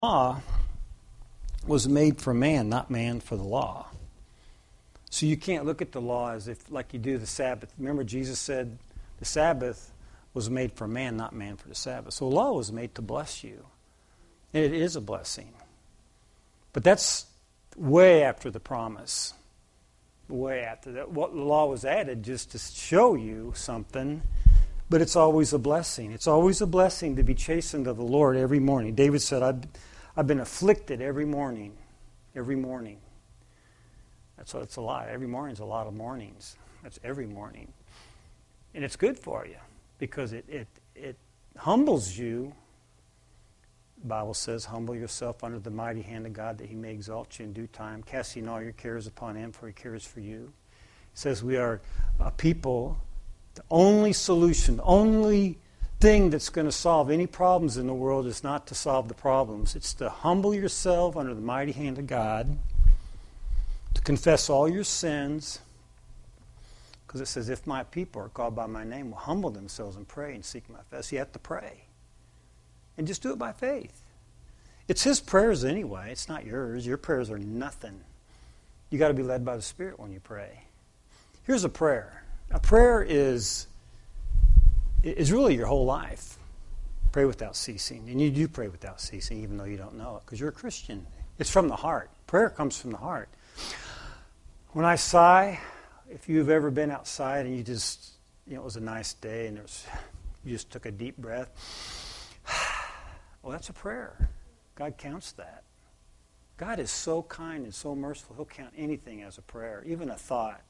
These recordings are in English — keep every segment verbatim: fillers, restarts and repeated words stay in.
law was made for man, not man for the law. So you can't look at the law as if, like you do the Sabbath. Remember, Jesus said the Sabbath was made for man, not man for the Sabbath. So the law was made to bless you. And it is a blessing. But that's way after the promise. Way after that. What the law was added just to show you something, but it's always a blessing. It's always a blessing to be chastened of the Lord every morning. David said, I've, I've been afflicted every morning. Every morning. That's what it's a lot. Every morning's a lot of mornings. That's every morning. And it's good for you because it, it, it humbles you. The Bible says, humble yourself under the mighty hand of God that he may exalt you in due time, casting all your cares upon him, for he cares for you. It says we are a people, the only solution, the only thing that's going to solve any problems in the world is not to solve the problems. It's to humble yourself under the mighty hand of God, to confess all your sins, because it says, if my people are called by my name will humble themselves and pray and seek my face. You have to pray. And just do it by faith. It's his prayers anyway. It's not yours. Your prayers are nothing. You got to be led by the Spirit when you pray. Here's a prayer. A prayer is, is really your whole life. Pray without ceasing. And you do pray without ceasing even though you don't know it because you're a Christian. It's from the heart. Prayer comes from the heart. When I sigh, if you've ever been outside and you just, you know, it was a nice day and there was, you just took a deep breath, well, that's a prayer. God counts that. God is so kind and so merciful, he'll count anything as a prayer, even a thought.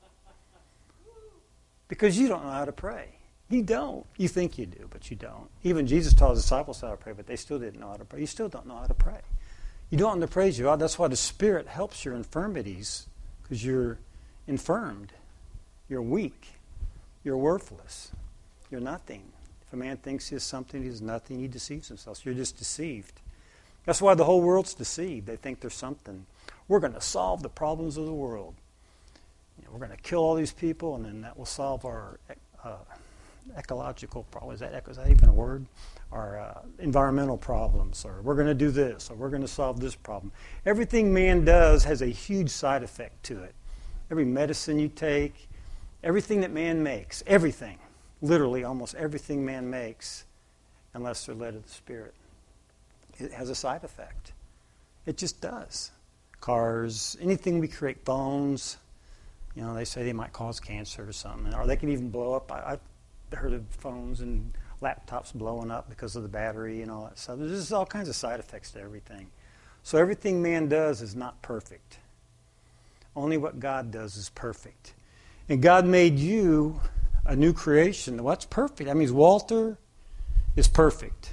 Because you don't know how to pray. You don't. You think you do, but you don't. Even Jesus taught his disciples how to pray, but they still didn't know how to pray. You still don't know how to pray. You don't know how to praise you. That's why the Spirit helps your infirmities, because you're infirmed. You're weak. You're worthless. You're nothing. If a man thinks he is something, he is nothing, he deceives himself. So you're just deceived. That's why the whole world's deceived. They think there's something. We're going to solve the problems of the world. You know, we're going to kill all these people, and then that will solve our uh, ecological problems. Is that, is that even a word? Our uh, environmental problems. Or we're going to do this, or we're going to solve this problem. Everything man does has a huge side effect to it. Every medicine you take, everything that man makes, everything. Literally, almost everything man makes, unless they're led of the Spirit, it has a side effect. It just does. Cars, anything we create, phones, you know, they say they might cause cancer or something, or they can even blow up. I, I've heard of phones and laptops blowing up because of the battery and all that stuff. There's just all kinds of side effects to everything. So everything man does is not perfect. Only what God does is perfect. And God made you a new creation. What's perfect? That means Walter is perfect.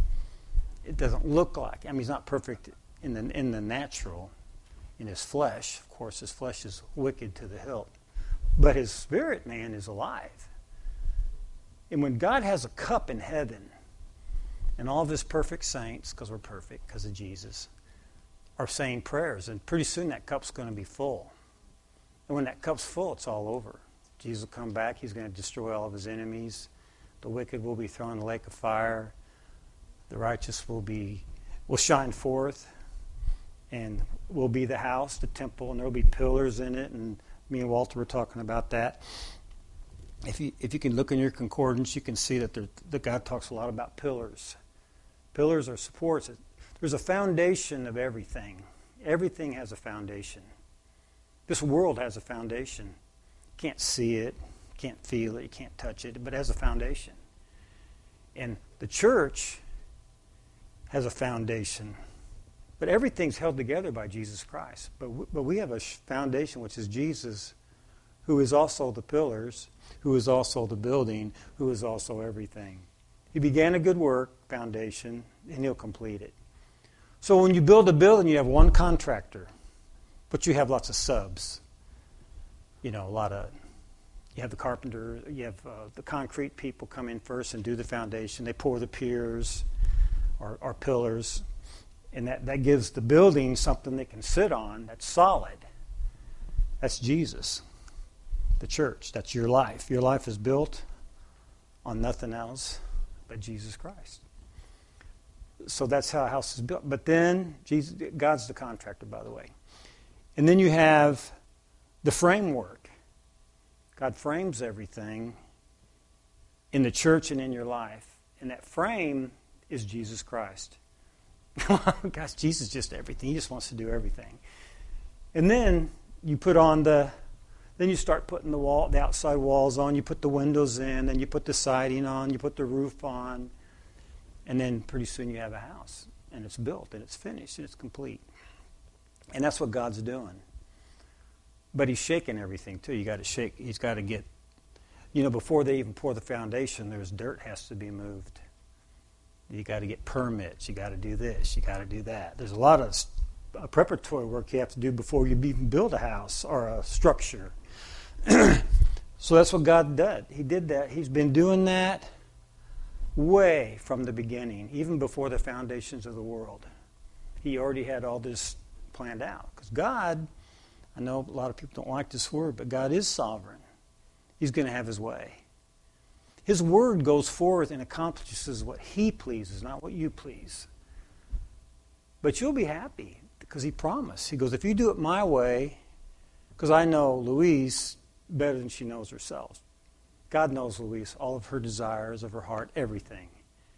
It doesn't look like. I mean, he's not perfect in the in the natural, in his flesh. Of course, his flesh is wicked to the hilt. But his spirit man is alive. And when God has a cup in heaven, and all of his perfect saints, because we're perfect, because of Jesus, are saying prayers, and pretty soon that cup's going to be full. And when that cup's full, it's all over. Jesus will come back. He's going to destroy all of his enemies. The wicked will be thrown in the lake of fire. The righteous will be will shine forth, and will be the house, the temple, and there will be pillars in it. And me and Walter were talking about that. If you if you can look in your concordance, you can see that there, that God talks a lot about pillars. Pillars are supports. There's a foundation of everything. Everything has a foundation. This world has a foundation. Can't see it, can't feel it, you can't touch it, but it has a foundation. And the church has a foundation. But everything's held together by Jesus Christ. But w- but we have a foundation, which is Jesus, who is also the pillars, who is also the building, who is also everything. He began a good work, foundation, and he'll complete it. So when you build a building, you have one contractor, but you have lots of subs. You know, a lot of, you have the carpenter, you have uh, the concrete people come in first and do the foundation. They pour the piers or, or pillars, and that, that gives the building something they can sit on that's solid. That's Jesus, the church. That's your life. Your life is built on nothing else but Jesus Christ. So that's how a house is built. But then, Jesus, God's the contractor, by the way. And then you have the framework. God frames everything in the church and in your life. And that frame is Jesus Christ. Gosh, Jesus is just everything. He just wants to do everything. And then you put on the, then you start putting the wall, the outside walls on. You put the windows in, then you put the siding on, you put the roof on. And then pretty soon you have a house, and it's built, and it's finished, and it's complete. And that's what God's doing. But He's shaking everything too. You got to shake. He's got to get, you know, before they even pour the foundation, there's dirt has to be moved. You got to get permits. You got to do this. You got to do that. There's a lot of uh, preparatory work you have to do before you even build a house or a structure. So that's what God did. He did that. He's been doing that way from the beginning, even before the foundations of the world. He already had all this planned out. Because God, I know a lot of people don't like this word, but God is sovereign. He's going to have His way. His word goes forth and accomplishes what He pleases, not what you please. But you'll be happy because He promised. He goes, if you do it my way, because I know Louise better than she knows herself. God knows Louise, all of her desires of her heart, everything.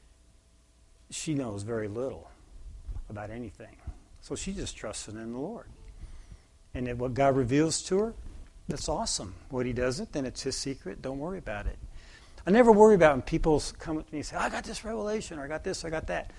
She knows very little about anything. So she just trusted in the Lord. And if what God reveals to her, that's awesome. What He doesn't, then it's His secret. Don't worry about it. I never worry about when people come up to me and say, I got this revelation, or I got this, I got that.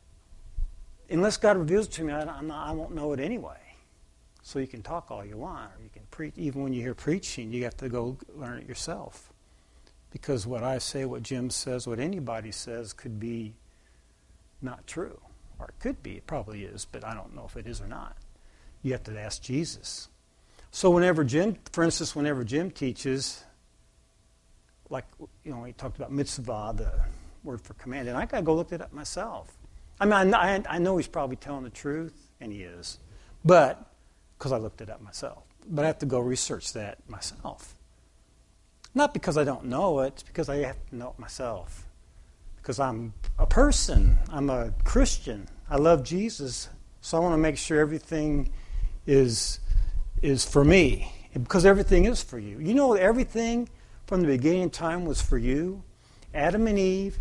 Unless God reveals it to me, I, I'm not, I won't know it anyway. So you can talk all you want, or you can preach. Even when you hear preaching, you have to go learn it yourself. Because what I say, what Jim says, what anybody says could be not true. Or it could be, it probably is, but I don't know if it is or not. You have to ask Jesus. So whenever Jim, for instance, whenever Jim teaches, like, you know, he talked about mitzvah, the word for command, and I got to go look it up myself. I mean, I, I know he's probably telling the truth, and he is, but, because I looked it up myself. But I have to go research that myself. Not because I don't know it, it's because I have to know it myself. Because I'm a person. I'm a Christian. I love Jesus. So I want to make sure everything is, is for me. Because everything is for you. You know, everything from the beginning of time was for you. Adam and Eve.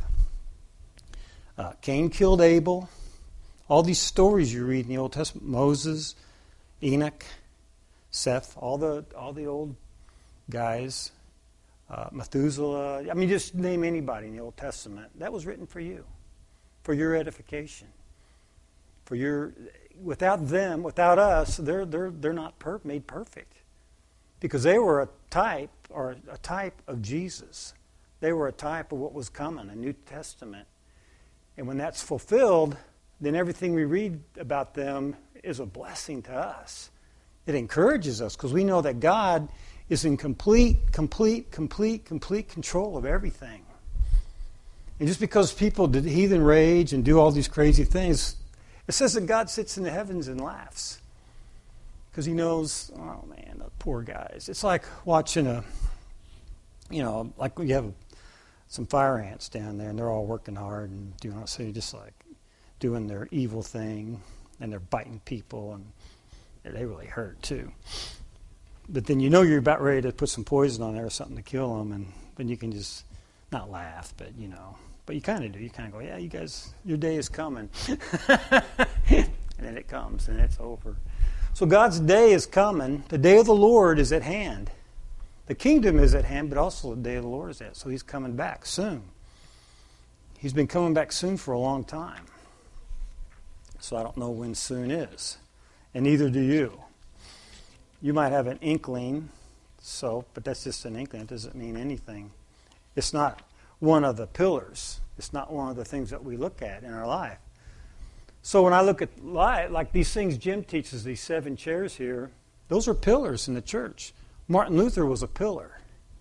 Uh, Cain killed Abel. All these stories you read in the Old Testament. Moses, Enoch, Seth, all the all the old guys. Uh, Methuselah, I mean, just name anybody in the Old Testament. That was written for you, for your edification, for your. Without them, without us, they're they're they're not per- made perfect, because they were a type or a type of Jesus. They were a type of what was coming, a New Testament, and when that's fulfilled, then everything we read about them is a blessing to us. It encourages us because we know that God is in complete, complete, complete, complete control of everything. And just because people did heathen rage and do all these crazy things, it says that God sits in the heavens and laughs. Because He knows, oh man, the poor guys. It's like watching a, you know, like you have some fire ants down there and they're all working hard and doing, so you're just like doing their evil thing and they're biting people and they really hurt too. But then you know you're about ready to put some poison on there or something to kill them, and then you can just not laugh, but you know, but you kind of do. You kind of go, yeah, you guys, your day is coming. And then it comes, and it's over. So God's day is coming. The day of the Lord is at hand. The kingdom is at hand, but also the day of the Lord is at. So He's coming back soon. He's been coming back soon for a long time. So I don't know when soon is, and neither do you. You might have an inkling, so, but that's just an inkling. It doesn't mean anything. It's not one of the pillars. It's not one of the things that we look at in our life. So when I look at life, like these things Jim teaches, these seven chairs here, those are pillars in the church. Martin Luther was a pillar.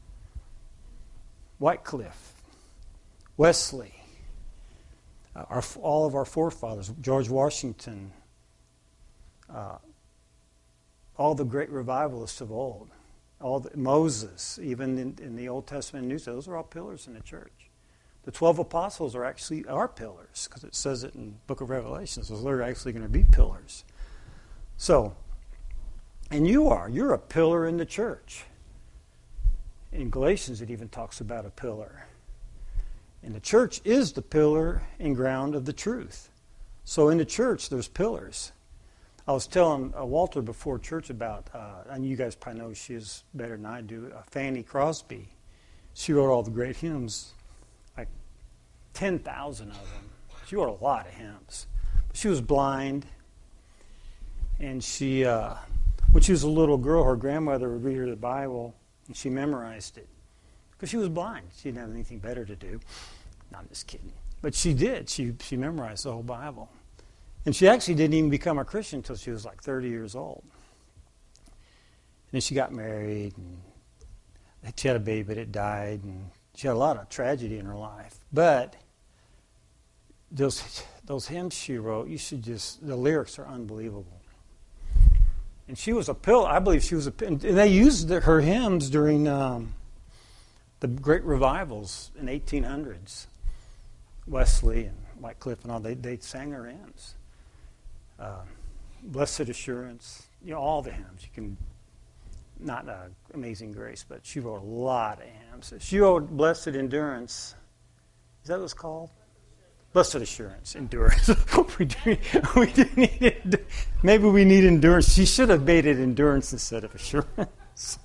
Wycliffe, Wesley, uh, our, all of our forefathers, George Washington, uh, all the great revivalists of old, all the, Moses, even in, in the Old Testament and New Testament, those are all pillars in the church. The twelve apostles are actually are pillars, because it says it in the book of Revelation. So they're actually going to be pillars. So, and you are. You're a pillar in the church. In Galatians, it even talks about a pillar. And the church is the pillar and ground of the truth. So in the church, there's pillars. I was telling uh, Walter before church about, uh, and you guys probably know she is better than I do, uh, Fanny Crosby. She wrote all the great hymns, like ten thousand of them. She wrote a lot of hymns. But she was blind, and she, uh, when she was a little girl, her grandmother would read her the Bible, and she memorized it. Because she was blind. She didn't have anything better to do. No, I'm just kidding. But she did. She she memorized the whole Bible. And she actually didn't even become a Christian until she was like thirty years old. And then she got married, and she had a baby, but it died, and she had a lot of tragedy in her life. But those those hymns she wrote, you should just, the lyrics are unbelievable. And she was a pillar. I believe she was a, and they used the, her hymns during um, the great revivals in eighteen hundreds. Wesley and Wycliffe and all, they, they sang her hymns. Uh, Blessed Assurance, you know, all the hymns. You can, not uh, Amazing Grace, but she wrote a lot of hymns. She wrote Blessed Endurance. Is that what it's called? Blessed Assurance, Endurance. we, do, we do need, maybe we need endurance. She should have made it endurance instead of assurance.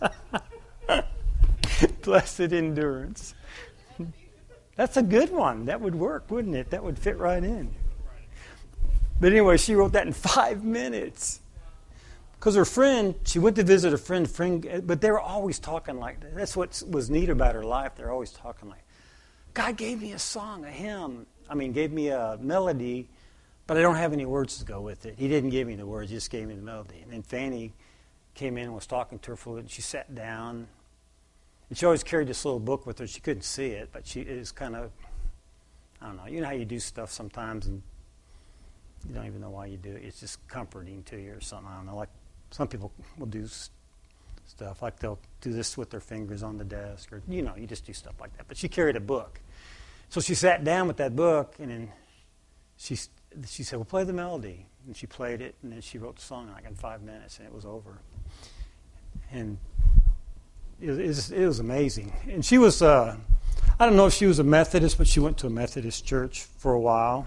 Blessed Endurance. That's a good one. That would work, wouldn't it? That would fit right in. But anyway, she wrote that in five minutes. Because her friend, she went to visit a friend, friend, but they were always talking like that. That's what was neat about her life. They're always talking like, God gave me a song, a hymn. I mean, gave me a melody, but I don't have any words to go with it. He didn't give me the words, he just gave me the melody. And then Fanny came in and was talking to her for a little, and she sat down. And she always carried this little book with her. She couldn't see it, but she is kind of, I don't know, you know how you do stuff sometimes and you don't even know why you do it. It's just comforting to you or something. I don't know, like some people will do stuff, like they'll do this with their fingers on the desk, or, you know, you just do stuff like that. But she carried a book. So she sat down with that book, and then she she said, well, play the melody. And she played it, and then she wrote the song like in five minutes, and it was over. And it was, it was amazing. And she was, uh, I don't know if she was a Methodist, but she went to a Methodist church for a while.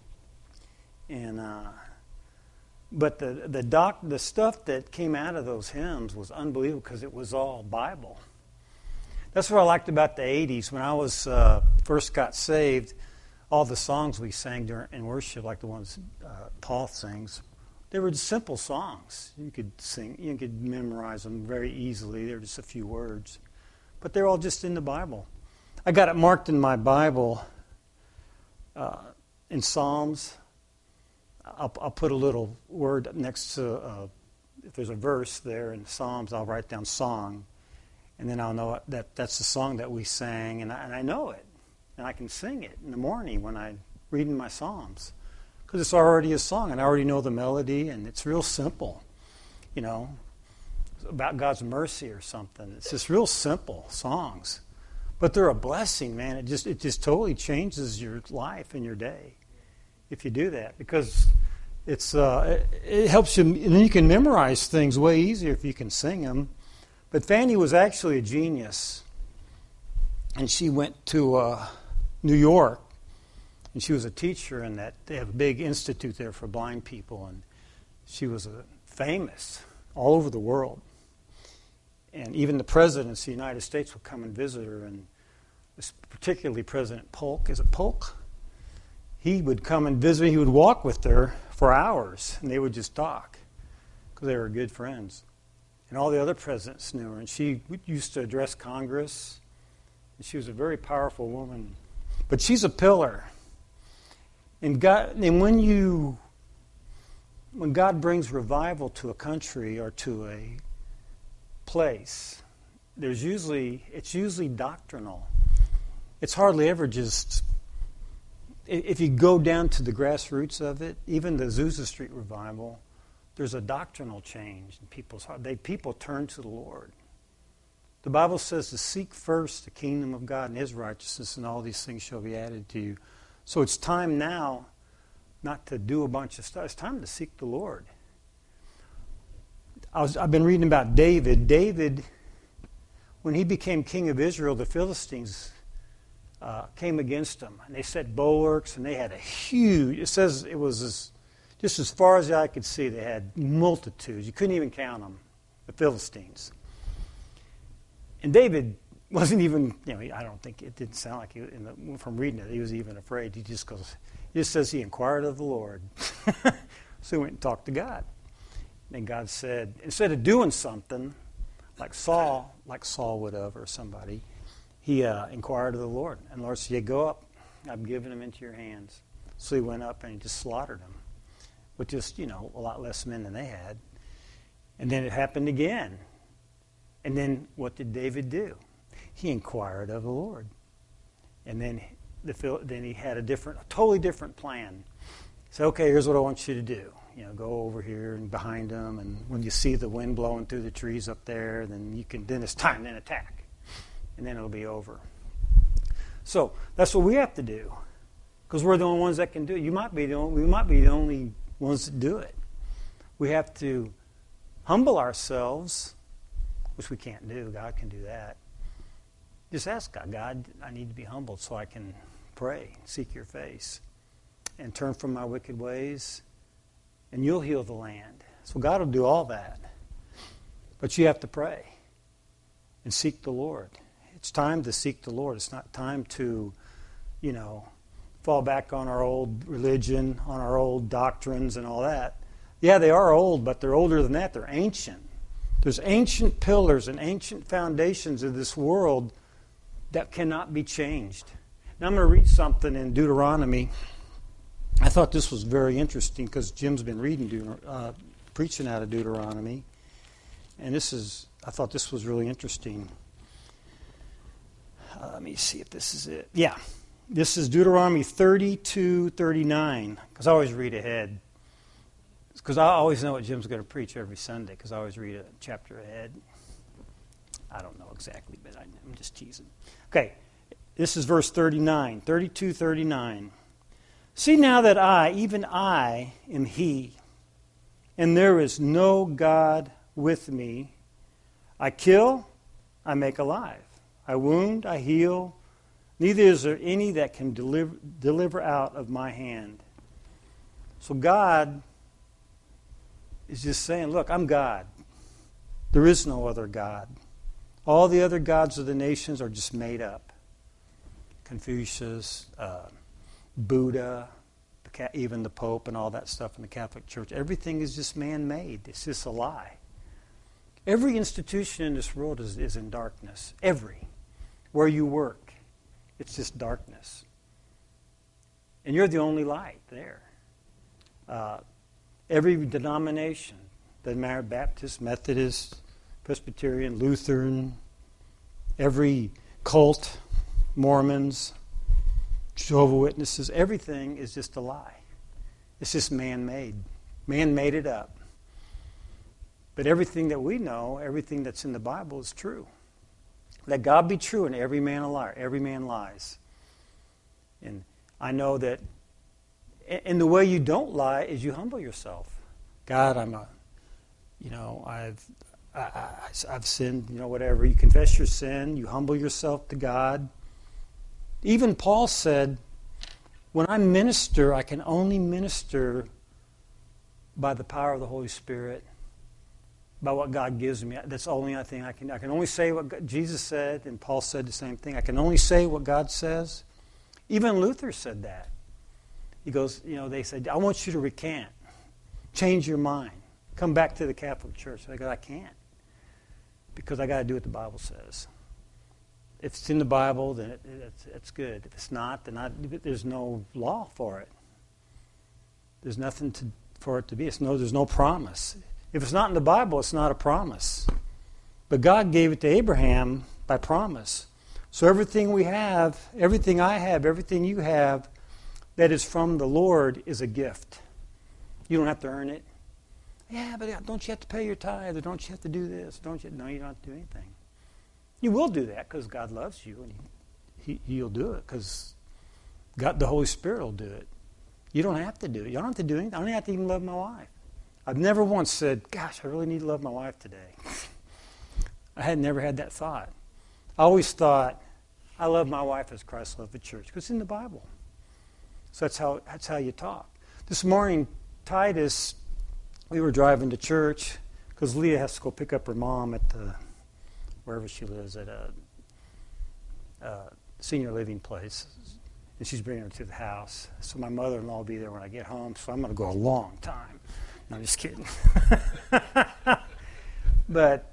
And uh, but the the doc the stuff that came out of those hymns was unbelievable because it was all Bible. That's what I liked about the eighties. When I was uh, first got saved, all the songs we sang during in worship, like the ones uh, Paul sings, they were just simple songs. You could sing, you could memorize them very easily. They're just a few words, but they're all just in the Bible. I got it marked in my Bible uh, in Psalms. I'll, I'll put a little word next to, uh, if there's a verse there in Psalms, I'll write down song. And then I'll know that that's the song that we sang, and I, and I know it. And I can sing it in the morning when I'm reading my Psalms. Because it's already a song, and I already know the melody, and it's real simple. You know, about God's mercy or something. It's just real simple songs. But they're a blessing, man. It just it just totally changes your life and your day if you do that, because it's uh, it, it helps you, and then you can memorize things way easier if you can sing them. But Fanny was actually a genius, and she went to uh, New York, and she was a teacher, and that they have a big institute there for blind people, and she was a, famous all over the world. And even the presidents of the United States would come and visit her, and particularly President Polk. Is it Polk? He would come and visit. He would walk with her for hours, and they would just talk because they were good friends. And all the other presidents knew her, and she used to address Congress. And she was a very powerful woman. But she's a pillar. And God, and when you, when God brings revival to a country or to a place, there's usually it's usually doctrinal. It's hardly ever just. If you go down to the grassroots of it, even the Azusa Street revival, there's a doctrinal change in people's heart. They people turn to the Lord. The Bible says to seek first the kingdom of God and His righteousness, and all these things shall be added to you. So it's time now not to do a bunch of stuff. It's time to seek the Lord. I was, I've been reading about David. David, when he became king of Israel, the Philistines uh, came against him. And they set bulwarks, and they had a huge, it says it was as, just as far as I could see, they had multitudes. You couldn't even count them, the Philistines. And David wasn't even, you know, I don't think, it didn't sound like, he, in the, from reading it, he was even afraid. He just goes, it just says he inquired of the Lord. So he went and talked to God. And God said, instead of doing something, like Saul, like Saul would have, or somebody, he uh, inquired of the Lord. And the Lord said, yeah, go up. I'm giving him into your hands. So he went up and he just slaughtered him, with just, you know, a lot less men than they had. And then it happened again. And then what did David do? He inquired of the Lord. And then the then he had a different, a totally different plan. He said, okay, here's what I want you to do. You know, go over here and behind them, and when you see the wind blowing through the trees up there, then you can, then it's time, then attack. And then it'll be over. So that's what we have to do. Because we're the only ones that can do it. You might be the only, we might be the only ones that do it. We have to humble ourselves, which we can't do. God can do that. Just ask God, God, I need to be humbled so I can pray, seek your face, and turn from my wicked ways, and you'll heal the land. So God will do all that. But you have to pray and seek the Lord. It's time to seek the Lord. It's not time to, you know, fall back on our old religion, on our old doctrines and all that. Yeah, they are old, but they're older than that. They're ancient. There's ancient pillars and ancient foundations of this world that cannot be changed. Now I'm going to read something in Deuteronomy. I thought this was very interesting because Jim's been reading, Deut- uh, preaching out of Deuteronomy. And this is, I thought this was really interesting. Uh, let me see if this is it. Yeah. This is Deuteronomy thirty-two thirty-nine, because I always read ahead. Because I always know what Jim's going to preach every Sunday, because I always read a chapter ahead. I don't know exactly, but I, I'm just teasing. Okay, this is verse thirty-nine, thirty-two thirty-nine. See now that I, even I, am He, and there is no God with me. I kill, I make alive. I wound, I heal. Neither is there any that can deliver, deliver out of my hand. So God is just saying, look, I'm God. There is no other God. All the other gods of the nations are just made up. Confucius, uh, Buddha, the, even the Pope and all that stuff in the Catholic Church. Everything is just man-made. It's just a lie. Every institution in this world is, is in darkness. Every. Where you work, it's just darkness. And you're the only light there. Uh, every denomination, doesn't matter, Baptist, Methodist, Presbyterian, Lutheran, every cult, Mormons, Jehovah's Witnesses, everything is just a lie. It's just man-made. Man made it up. But everything that we know, everything that's in the Bible is true. Let God be true and every man a liar. Every man lies. And I know that, and the way you don't lie is you humble yourself. God, I'm a, you know, I've, I, I, I've sinned, you know, whatever. You confess your sin. You humble yourself to God. Even Paul said, when I minister, I can only minister by the power of the Holy Spirit, by what God gives me. That's the only thing I can I can only say what God, Jesus said, and Paul said the same thing. I can only say what God says. Even Luther said that. He goes, you know, they said, I want you to recant. Change your mind. Come back to the Catholic Church. I go, I can't. Because I got to do what the Bible says. If it's in the Bible, then it, it's, it's good. If it's not, then I, there's no law for it. There's nothing to, for it to be. It's no, there's no promise. If it's not in the Bible, it's not a promise. But God gave it to Abraham by promise. So everything we have, everything I have, everything you have that is from the Lord is a gift. You don't have to earn it. Yeah, but don't you have to pay your tithe? Or don't you have to do this? Don't you? No, you don't have to do anything. You will do that because God loves you, and he, he, He'll do it because God, the Holy Spirit will do it. You don't have to do it. You don't have to do anything. I don't have to even love my wife. I've never once said, gosh, I really need to love my wife today. I had never had that thought. I always thought, I love my wife as Christ loved the church, because it's in the Bible. So that's how that's how you talk. This morning, Titus, we were driving to church because Leah has to go pick up her mom at the, wherever she lives, at a, a senior living place. And she's bringing her to the house. So my mother-in-law will be there when I get home, so I'm going to go a long time. No, I'm just kidding. But,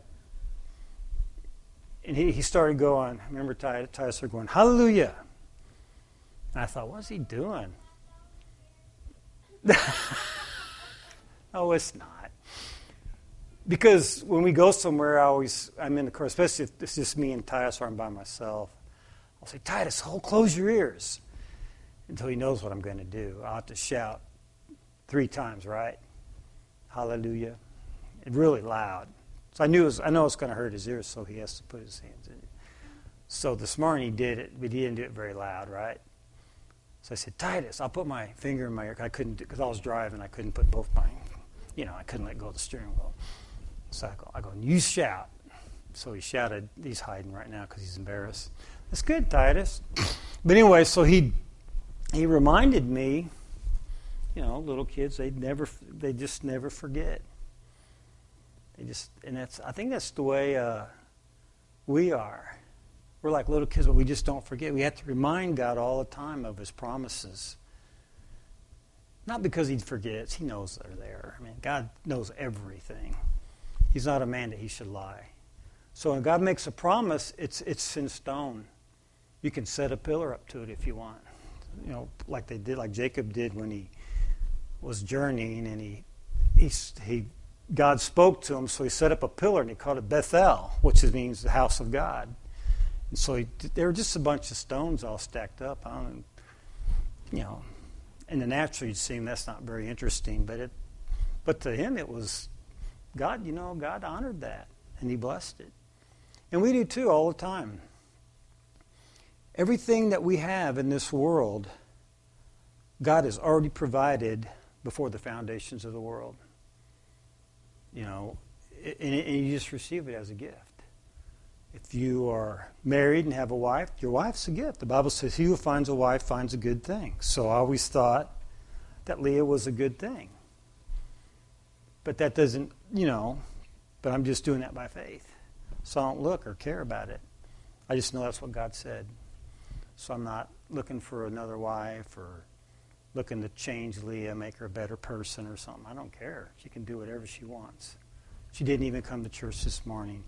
and he, he started going, I remember Titus, Titus started going, hallelujah. And I thought, what's he doing? No, it's not. Because when we go somewhere, I always, I'm in the car, especially if it's just me and Titus or I'm by myself, I'll say, Titus, hold, close your ears, until he knows what I'm going to do. I'll have to shout three times, right? Hallelujah. And really loud. So I knew it was, I know it's going to hurt his ears, so he has to put his hands in it. So this morning he did it, but he didn't do it very loud, right? So I said, Titus, I'll put my finger in my ear. I couldn't, because I was driving, I couldn't put both my, you know, I couldn't let go of the steering wheel. So I go, I go, you shout. So he shouted. He's hiding right now because he's embarrassed. That's good, Titus. But anyway, so he he reminded me, you know, little kids, they never, they just never forget. They just, and that's, I think that's the way uh, we are. We're like little kids, but we just don't forget. We have to remind God all the time of His promises. Not because He forgets. He knows they're there. I mean, God knows everything. He's not a man that He should lie. So when God makes a promise, it's it's in stone. You can set a pillar up to it if you want. You know, like they did, like Jacob did when he was journeying, and he he he God spoke to him, so he set up a pillar and he called it Bethel, which means the house of God. And so he, there were just a bunch of stones all stacked up. I don't, you know, in the natural you'd seem that's not very interesting, but it, but to him it was God. You know, God honored that and He blessed it, and we do too all the time. Everything that we have in this world, God has already provided before the foundations of the world. You know, and, and you just receive it as a gift. If you are married and have a wife, your wife's a gift. The Bible says, he who finds a wife finds a good thing. So I always thought that Leah was a good thing. But that doesn't, you know, but I'm just doing that by faith. So I don't look or care about it. I just know that's what God said. So I'm not looking for another wife or looking to change Leah, make her a better person or something. I don't care. She can do whatever she wants. She didn't even come to church this morning.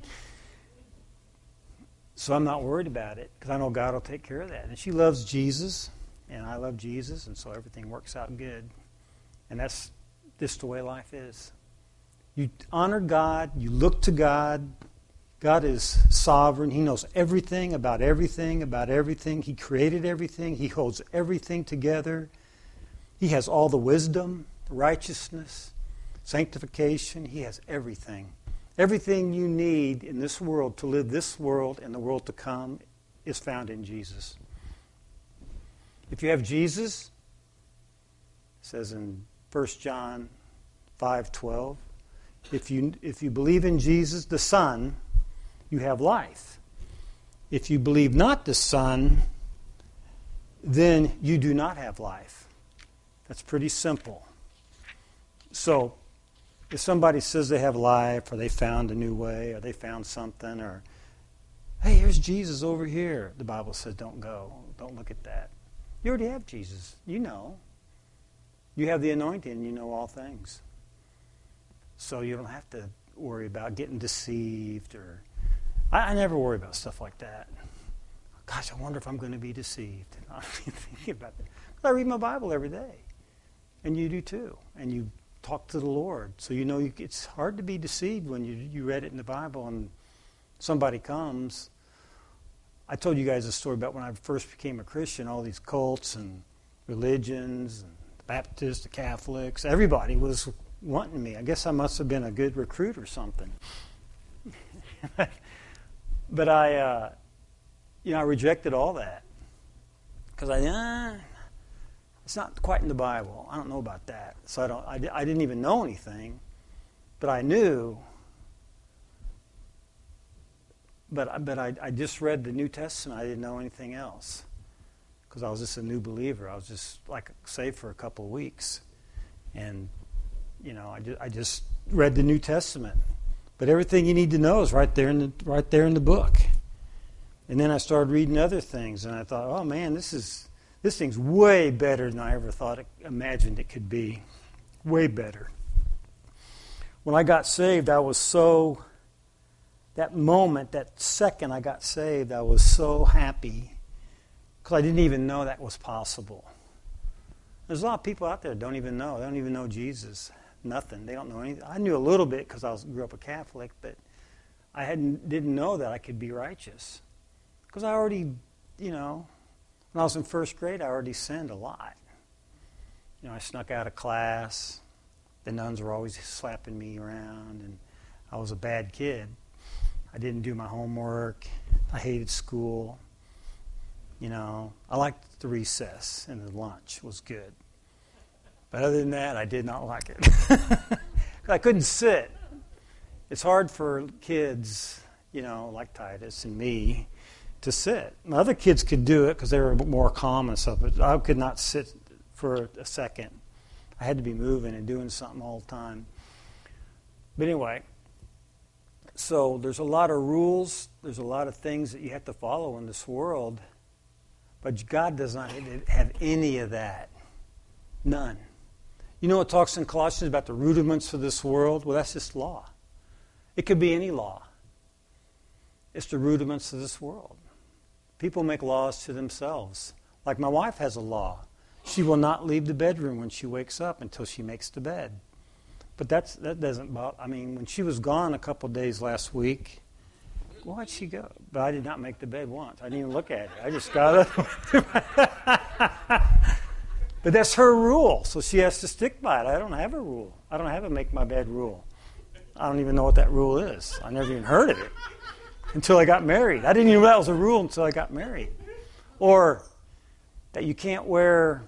So I'm not worried about it because I know God will take care of that. And she loves Jesus, and I love Jesus, and so everything works out good. And that's just the way life is. You honor God. You look to God. God is sovereign. He knows everything about everything, about everything. He created everything. He holds everything together. He has all the wisdom, righteousness, sanctification. He has everything. Everything you need in this world to live this world and the world to come is found in Jesus. If you have Jesus, it says in First John five twelve, if you if you believe in Jesus, the Son, you have life. If you believe not the Son, then you do not have life. That's pretty simple. So, if somebody says they have life, or they found a new way, or they found something, or, hey, here's Jesus over here, the Bible says don't go. Don't look at that. You already have Jesus. You know. You have the anointing, and you know all things. So you don't have to worry about getting deceived, or... I, I never worry about stuff like that. Gosh, I wonder if I'm going to be deceived. I'm not even thinking about that. I read my Bible every day. And you do too. And you talk to the Lord. So you know you, it's hard to be deceived when you, you read it in the Bible and somebody comes. I told you guys a story about when I first became a Christian, all these cults and religions, and the Baptists, the Catholics, everybody was wanting me. I guess I must have been a good recruit or something. but I, uh, you know, I rejected all that because I, uh, it's not quite in the Bible. I don't know about that. So I don't. I, I didn't even know anything, but I knew. But but I, I just read the New Testament. I didn't know anything else because I was just a new believer. I was just like saved for a couple of weeks, and you know, I just, I just read the New Testament. But everything you need to know is right there in the right there in the book. And then I started reading other things, and I thought, oh man, this is this thing's way better than I ever thought it, imagined it could be. Way better. When I got saved, I was so. That moment, that second I got saved, I was so happy because I didn't even know that was possible. There's a lot of people out there that don't even know. They don't even know Jesus. Nothing. They don't know anything. I knew a little bit because I was, grew up a Catholic, but I hadn't didn't know that I could be righteous because I already, you know, when I was in first grade, I already sinned a lot. You know, I snuck out of class. The nuns were always slapping me around, and I was a bad kid. I didn't do my homework. I hated school. You know, I liked the recess and the lunch was good. But other than that, I did not like it. I couldn't sit. It's hard for kids, you know, like Titus and me, to sit. My other kids could do it because they were more calm and stuff, but I could not sit for a second. I had to be moving and doing something all the time. But anyway, so there's a lot of rules, there's a lot of things that you have to follow in this world, but God does not have any of that. None. You know, it talks in Colossians about the rudiments of this world. Well, that's just law. It could be any law. It's the rudiments of this world. People make laws to themselves. Like my wife has a law. She will not leave the bedroom when she wakes up until she makes the bed. But that's that doesn't bother. I mean, when she was gone a couple of days last week, why'd she go? But I did not make the bed once. I didn't even look at it. I just got up. But that's her rule, so she has to stick by it. I don't have a rule. I don't have a make my bed rule. I don't even know what that rule is. I never even heard of it until I got married. I didn't even know that was a rule until I got married. Or that you can't wear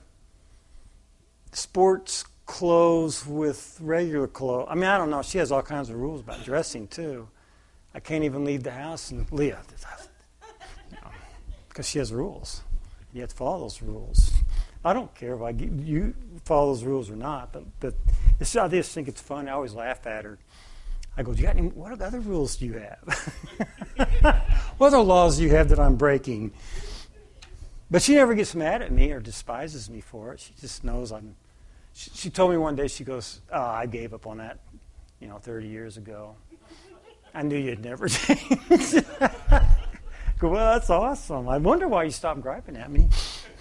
sports clothes with regular clothes. I mean, I don't know. She has all kinds of rules about dressing, too. I can't even leave the house and Leah, you know, because she has rules. You have to follow those rules. I don't care if I get, you follow those rules or not, but, but it's, I just think it's fun. I always laugh at her. I go, do you got any, what other rules do you have? What other laws do you have that I'm breaking? But she never gets mad at me or despises me for it. She just knows I'm, she, she told me one day, she goes, oh, I gave up on that, you know, thirty years ago. I knew you'd never change. I go, well, that's awesome. I wonder why you stopped griping at me.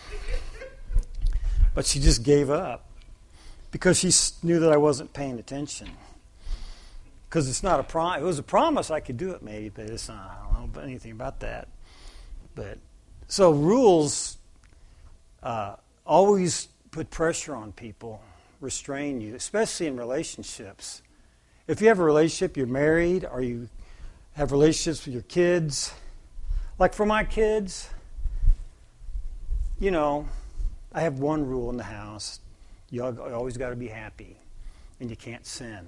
But she just gave up because she knew that I wasn't paying attention. Because it's not a prom. It was a promise I could do it maybe, but it's not. I don't know anything about that. But so rules uh, always put pressure on people, restrain you, especially in relationships. If you have a relationship, you're married, or you have relationships with your kids. Like for my kids, you know, I have one rule in the house. You always got to be happy, and you can't sin.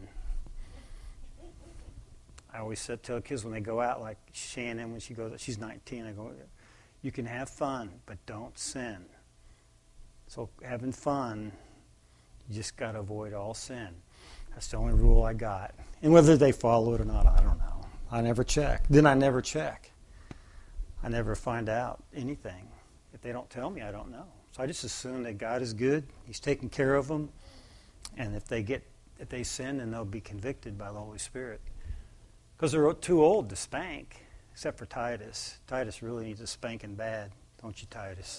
I always said, tell kids when they go out, like Shannon, when she goes, she's nineteen, I go, you can have fun, but don't sin. So having fun, you just got to avoid all sin. That's the only rule I got. And whether they follow it or not, I don't know. I never check. Then I never check. I never find out anything. If they don't tell me, I don't know. So I just assume that God is good. He's taking care of them. And if they get, if they sin, then they'll be convicted by the Holy Spirit. Because they're too old to spank, except for Titus. Titus really needs a spanking bad, don't you, Titus?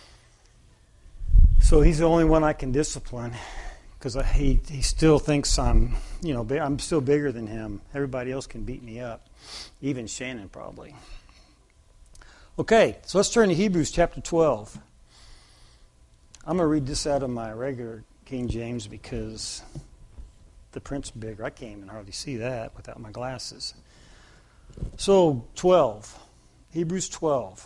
So he's the only one I can discipline, because he he still thinks I'm, you know, I'm still bigger than him. Everybody else can beat me up, even Shannon probably. Okay, so let's turn to Hebrews chapter twelve. I'm going to read this out of my regular King James because the print's bigger. I can't even hardly see that without my glasses. So, twelve. Hebrews twelve.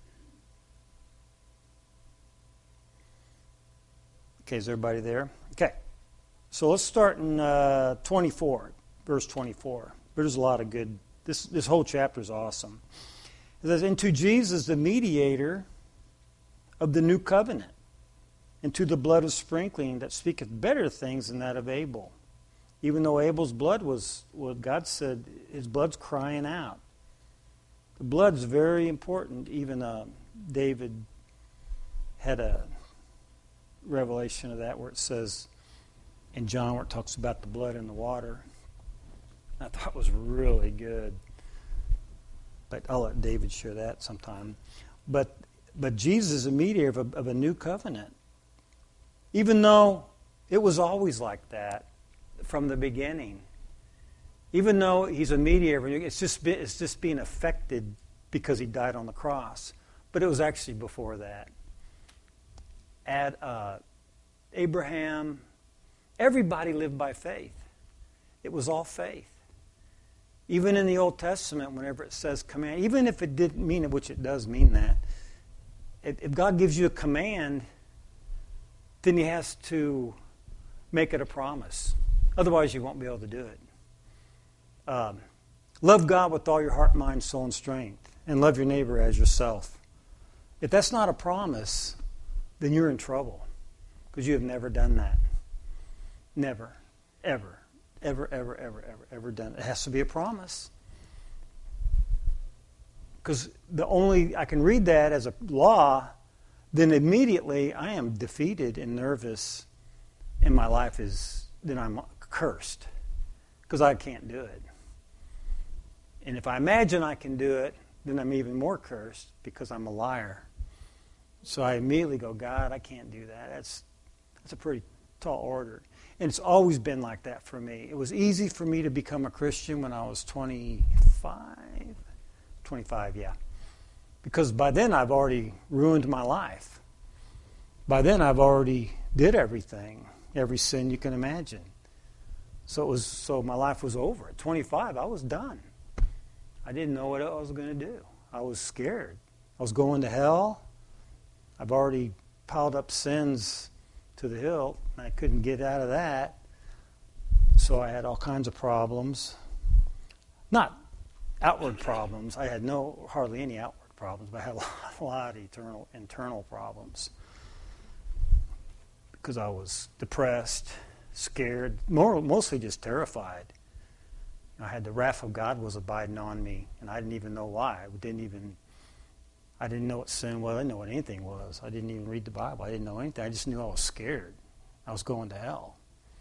Okay, is everybody there? Okay. So let's start in uh, twenty-four, verse twenty-four. There's a lot of good, this, this whole chapter is awesome. It says, "And to Jesus, the mediator of the new covenant, and to the blood of sprinkling that speaketh better things than that of Abel." Even though Abel's blood was, what God said, his blood's crying out. The blood's very important. Even uh, David had a revelation of that where it says, in John, where it talks about the blood and the water. I thought it was really good. But I'll let David share that sometime. But but Jesus is a mediator of a, of a new covenant. Even though it was always like that from the beginning. Even though he's a mediator, it's just been, it's just being affected because he died on the cross. But it was actually before that. At uh, Abraham, everybody lived by faith. It was all faith. Even in the Old Testament, whenever it says command, even if it didn't mean it, which it does mean that, if God gives you a command, then he has to make it a promise. Otherwise, you won't be able to do it. Um, love God with all your heart, mind, soul, and strength, and love your neighbor as yourself. If that's not a promise, then you're in trouble because you have never done that. Never, ever, ever, ever, ever, ever, ever done it. It has to be a promise. Because the only, I can read that as a law, then immediately I am defeated and nervous, and my life is, then I'm cursed because I can't do it. And if I imagine I can do it, then I'm even more cursed because I'm a liar. So I immediately go, God, I can't do that. That's that's a pretty tall order. And it's always been like that for me. It was easy for me to become a Christian when I was twenty-five. twenty-five, yeah. Because by then I've already ruined my life. By then I've already did everything, every sin you can imagine. So it was. So my life was over. At twenty-five, I was done. I didn't know what I was going to do. I was scared. I was going to hell. I've already piled up sins to the hilt, and I couldn't get out of that. So I had all kinds of problems. Not outward problems. I had no hardly any outward problems, but I had a lot, a lot of eternal, internal problems. Because I was depressed, scared, more, mostly just terrified. I had the wrath of God was abiding on me, and I didn't even know why. I didn't even, I didn't know what sin was. I didn't know what anything was. I didn't even read the Bible. I didn't know anything. I just knew I was scared. I was going to hell.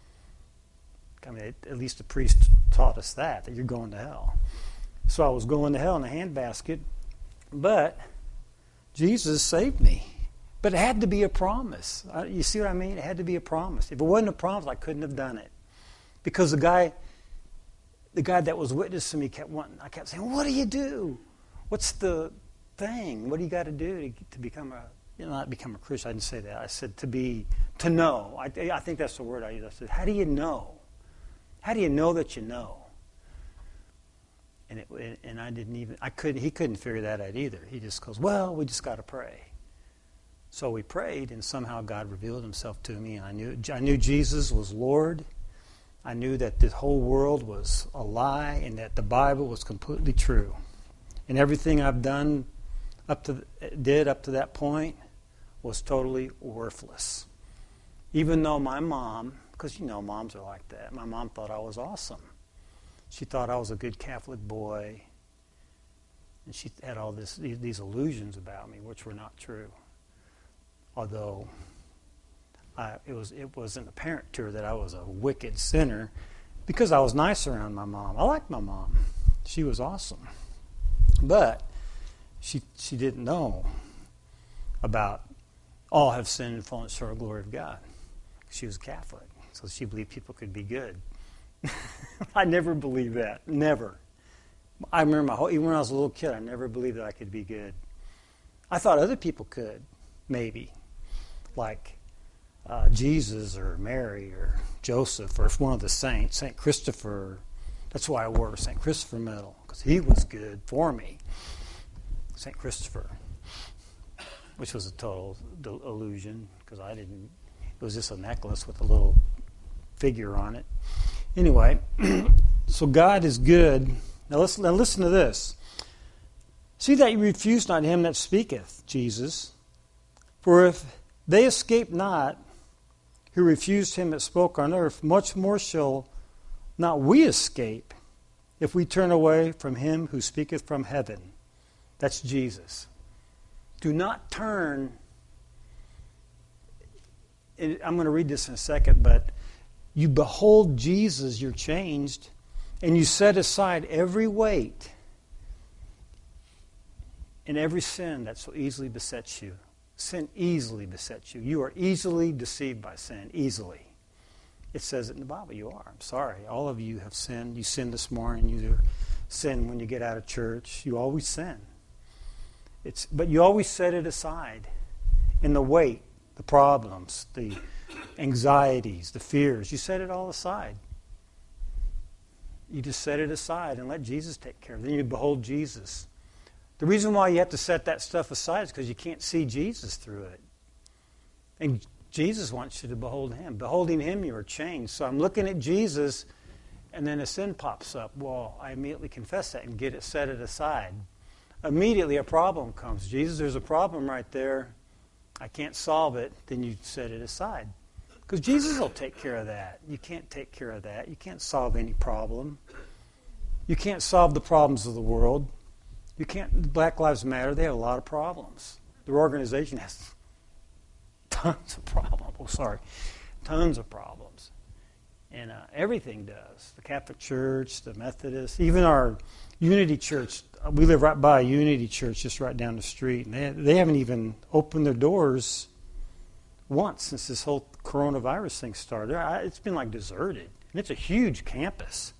I mean, at least the priest taught us that, that you're going to hell. So I was going to hell in a handbasket, but Jesus saved me. But it had to be a promise. You see what I mean? It had to be a promise. If it wasn't a promise, I couldn't have done it. Because the guy, the guy that was witnessing me kept wanting, I kept saying, what do you do? What's the thing? What do you got to do to, to become a, you know, not become a Christian? I didn't say that. I said to be, to know. I, I think that's the word I used. I said, how do you know? How do you know that you know? And it, and I didn't even, I couldn't, he couldn't figure that out either. He just goes, well, we just got to pray. So we prayed, and somehow God revealed himself to me, and I knew I knew Jesus was Lord. I knew that the whole world was a lie and that the Bible was completely true. And everything I've done up to did up to that point was totally worthless. Even though my mom, because you know moms are like that, my mom thought I was awesome. She thought I was a good Catholic boy, and she had all this these illusions about me, which were not true. Although I, it was it wasn't apparent to her that I was a wicked sinner because I was nice around my mom. I liked my mom. She was awesome. But she she didn't know about all have sinned and fallen short of the glory of God. She was Catholic, so she believed people could be good. I never believed that. Never. I remember my whole, even when I was a little kid, I never believed that I could be good. I thought other people could, maybe. Like uh, Jesus or Mary or Joseph or one of the saints, Saint Christopher. That's why I wore a Saint Christopher medal, because he was good for me. Saint Christopher, which was a total illusion because I didn't. It was just a necklace with a little figure on it. Anyway, so God is good. Now listen, now listen to this. See that you refuse not him that speaketh, Jesus. For if they escape not who refused him that spoke on earth, much more shall not we escape if we turn away from him who speaketh from heaven. That's Jesus. Do not turn. I'm going to read this in a second, but you behold Jesus, you're changed, and you set aside every weight and every sin that so easily besets you. Sin easily besets you. You are easily deceived by sin, easily. It says it in the Bible. You are. I'm sorry. All of you have sinned. You sinned this morning. You sin when you get out of church. You always sin. It's, but you always set it aside. And the weight, the problems, the anxieties, the fears, you set it all aside. You just set it aside and let Jesus take care of it. Then you behold Jesus. The reason why you have to set that stuff aside is because you can't see Jesus through it. And Jesus wants you to behold him. Beholding him, you are changed. So I'm looking at Jesus, and then a sin pops up. Well, I immediately confess that and get it, set it aside. Immediately a problem comes. Jesus, there's a problem right there. I can't solve it. Then you set it aside. Because Jesus will take care of that. You can't take care of that. You can't solve any problem. You can't solve the problems of the world. You can't. Black Lives Matter, they have a lot of problems. Their organization has tons of problems. Oh, sorry. Tons of problems. And uh, everything does. The Catholic Church, the Methodists, even our Unity Church. We live right by a Unity Church just right down the street. And they, they haven't even opened their doors once since this whole coronavirus thing started. It's been like deserted. And it's a huge campus.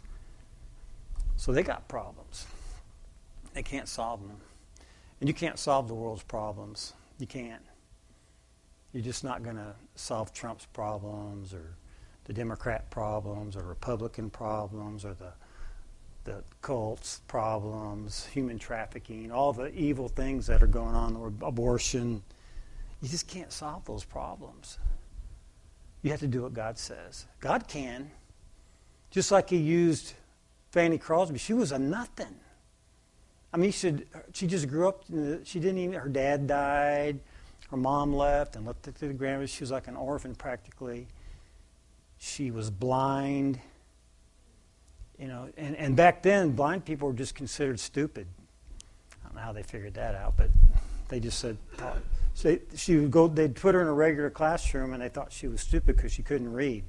So they got problems. They can't solve them. And you can't solve the world's problems. You can't. You're just not going to solve Trump's problems or the Democrat problems or Republican problems or the the cults problems, human trafficking, all the evil things that are going on, or abortion. You just can't solve those problems. You have to do what God says. God can. Just like he used Fanny Crosby. She was a nothing. I mean, she, she just grew up, she didn't even, her dad died, her mom left and left it to the grandmother. She was like an orphan practically. She was blind. You know, and, and back then, blind people were just considered stupid. I don't know how they figured that out, but they just said, oh, so they, she would go, they'd put her in a regular classroom and they thought she was stupid because she couldn't read.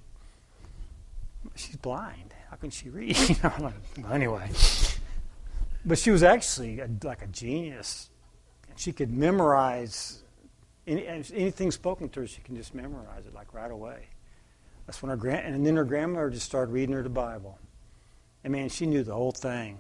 She's blind. How can she read? Anyway. But she was actually a, like a genius. She could memorize any, anything spoken to her. She can just memorize it like right away. That's when her grand and then her grandmother just started reading her the Bible. And man, she knew the whole thing.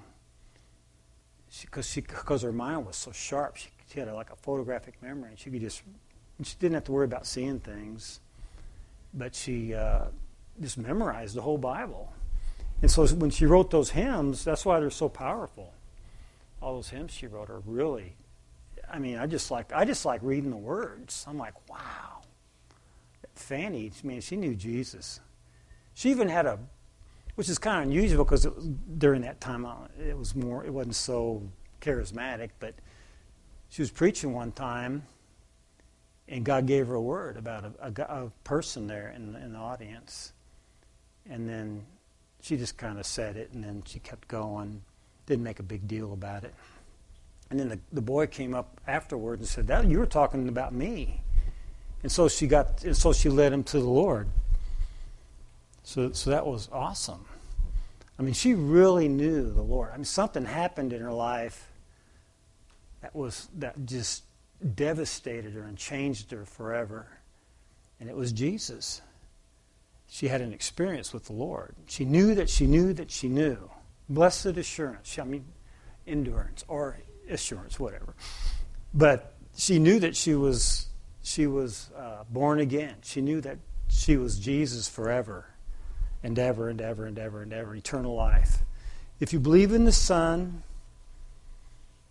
Because she, because her mind was so sharp, she, she had a, like a photographic memory, and she could just, she didn't have to worry about seeing things, but she uh, just memorized the whole Bible. And so when she wrote those hymns, that's why they're so powerful. All those hymns she wrote are really, I mean, I just like I just like reading the words. I'm like, wow. Fanny, I mean, she knew Jesus. She even had a, which is kind of unusual because it was, during that time it was more, it wasn't so charismatic, but she was preaching one time, and God gave her a word about a, a, a person there in, in the audience, and then she just kind of said it, and then she kept going, didn't make a big deal about it. And then the, the boy came up afterwards and said, "That you were talking about me." And so she got, and so she led him to the Lord. So, so that was awesome. I mean, she really knew the Lord. I mean, something happened in her life that was that just devastated her and changed her forever, and it was Jesus. She had an experience with the Lord. She knew that she knew that she knew. Blessed assurance. I mean, endurance or assurance, whatever. But she knew that she was she was uh, born again. She knew that she was Jesus forever. And ever and ever and ever and ever, eternal life. If you believe in the Son,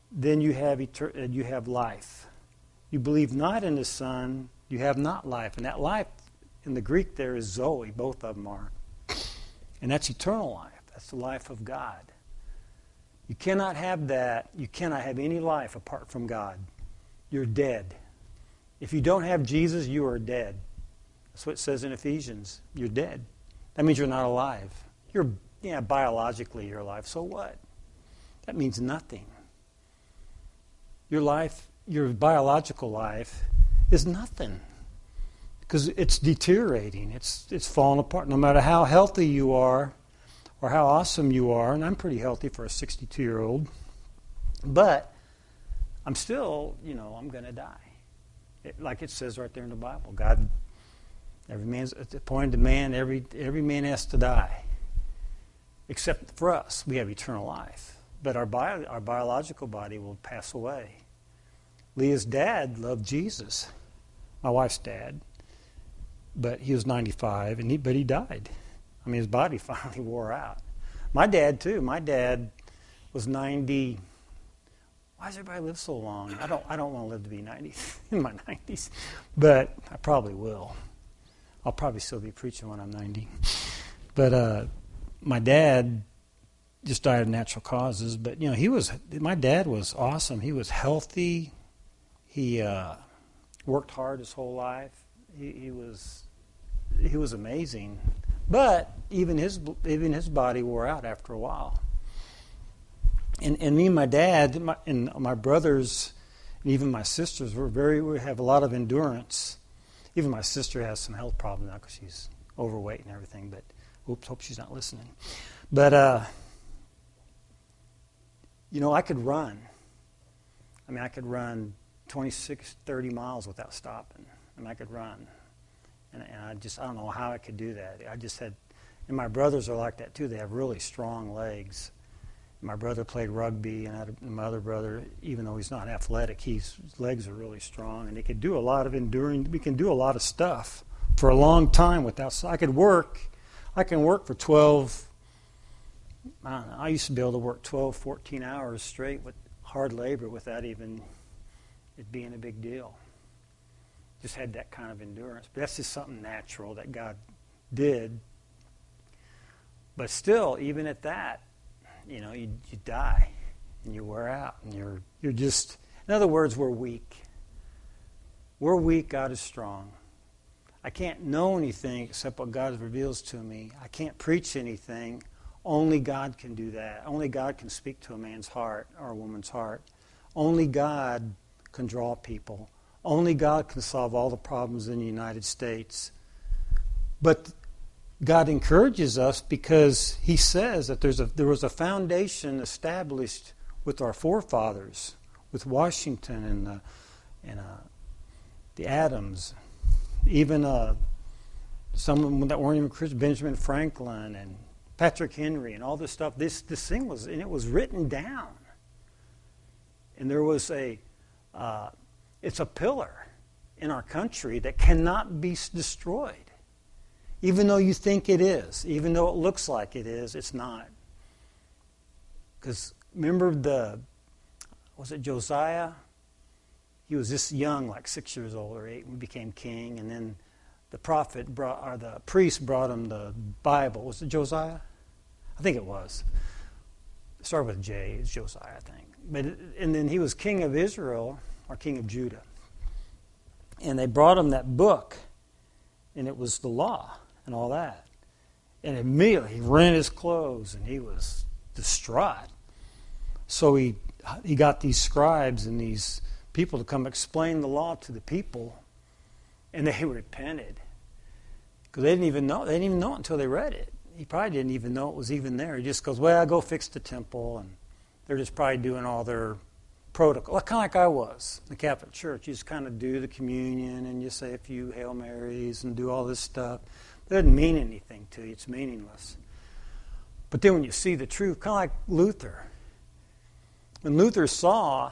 then you have etern- you have life. You believe not in the Son, you have not life. And that life in the Greek there is Zoe, both of them are. And that's eternal life. That's the life of God. You cannot have that. You cannot have any life apart from God. You're dead. If you don't have Jesus, you are dead. That's what it says in Ephesians. You're dead. That means you're not alive. You're, yeah, biologically you're alive. So what? That means nothing. Your life, your biological life, is nothing. Because it's deteriorating. It's it's falling apart. No matter how healthy you are or how awesome you are, and I'm pretty healthy for a sixty-two-year-old, but I'm still, you know, I'm going to die. It, like it says right there in the Bible. God, every man's appointed to man, every every man has to die. Except for us, we have eternal life. But our bio, our biological body will pass away. Leah's dad loved Jesus, my wife's dad. But he was ninety-five, and he, but he died. I mean, his body finally wore out. My dad, too. My dad was ninety. Why does everybody live so long? I don't I don't want to live to be ninety in my nineties. But I probably will. I'll probably still be preaching when I'm ninety. But uh, my dad just died of natural causes. But, you know, he was, my dad was awesome. He was healthy. He uh, worked hard his whole life. He, he was he was amazing, but even his even his body wore out after a while. And and me and my dad my, and my brothers and even my sisters were very we have a lot of endurance. Even my sister has some health problems now because she's overweight and everything. But oops, hope she's not listening. But uh, you know, I could run. I mean, I could run twenty-six, thirty miles without stopping. And I could run. And, and I just, I don't know how I could do that. I just had, and my brothers are like that too. They have really strong legs. My brother played rugby, and, I had, and my other brother, even though he's not athletic, he's, his legs are really strong. And they could do a lot of enduring, we can do a lot of stuff for a long time without, so I could work, I can work for twelve, I don't know, I used to be able to work twelve, fourteen hours straight with hard labor without even it being a big deal. Just had that kind of endurance. But that's just something natural that God did. But still, even at that, you know, you, you die and you wear out. And you're you're just, in other words, we're weak. We're weak, God is strong. I can't know anything except what God reveals to me. I can't preach anything. Only God can do that. Only God can speak to a man's heart or a woman's heart. Only God can draw people. Only God can solve all the problems in the United States. But God encourages us because He says that there's a, there was a foundation established with our forefathers, with Washington and the, and uh, the Adams, even uh, some that weren't even Christian, Benjamin Franklin and Patrick Henry and all this stuff. This this thing was, and it was written down. And there was a uh, It's a pillar in our country that cannot be destroyed. Even though you think it is, even though it looks like it is, it's not. Because remember the, was it Josiah? He was this young, like six years old or eight, when he became king. And then the prophet brought, or the priest brought him the Bible. Was it Josiah? I think it was. It started with J. It's Josiah, I think. But and then he was king of Israel, or king of Judah. And they brought him that book, and it was the law and all that. And immediately he rent his clothes, and he was distraught. So he he got these scribes and these people to come explain the law to the people, and they repented. Because they didn't even know, they didn't even know it until they read it. He probably didn't even know it was even there. He just goes, well, go fix the temple, and they're just probably doing all their protocol, kind of like I was in the Catholic Church. You just kind of do the communion and you say a few Hail Marys and do all this stuff. It doesn't mean anything to you. It's meaningless. But then when you see the truth, kind of like Luther. When Luther saw,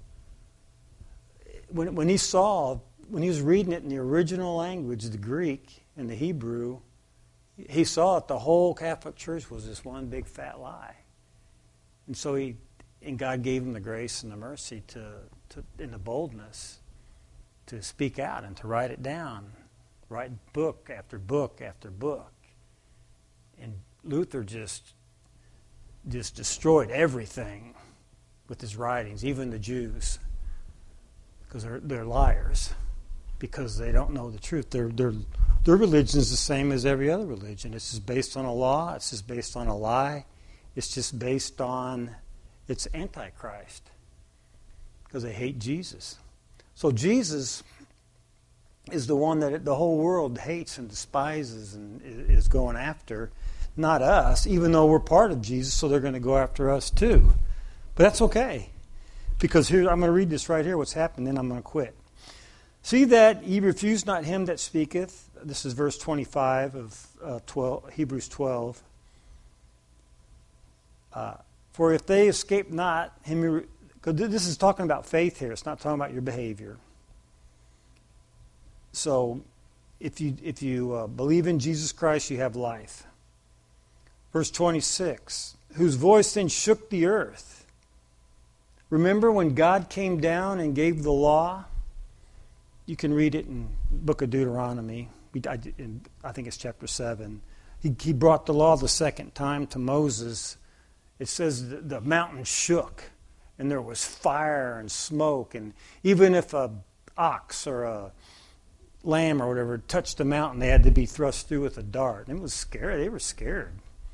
when, when he saw, when he was reading it in the original language, the Greek and the Hebrew, he saw that the whole Catholic Church was this one big fat lie. And so he and God gave him the grace and the mercy to, to and the boldness to speak out and to write it down, write book after book after book. And Luther just just destroyed everything with his writings, even the Jews, because they're they're liars, because they don't know the truth. Their their their religion is the same as every other religion. It's just based on a law. It's just based on a lie. It's just based on it's antichrist, because they hate Jesus. So Jesus is the one that the whole world hates and despises and is going after, not us, even though we're part of Jesus, so they're going to go after us too. But that's okay, because here I'm going to read this right here, what's happened, then I'm going to quit. See that ye refuse not him that speaketh. This is verse twenty-five of uh, twelve, Hebrews twelve. Uh, For if they escape not him, because this is talking about faith here. It's not talking about your behavior. So, if you if you uh, believe in Jesus Christ, you have life. Verse twenty-six, whose voice then shook the earth. Remember when God came down and gave the law? You can read it in the book of Deuteronomy. I, in, I think it's chapter seven. He, he brought the law the second time to Moses. It says the, the mountain shook, and there was fire and smoke, and even if a ox or a lamb or whatever touched the mountain, they had to be thrust through with a dart. And it was scary. They were scared.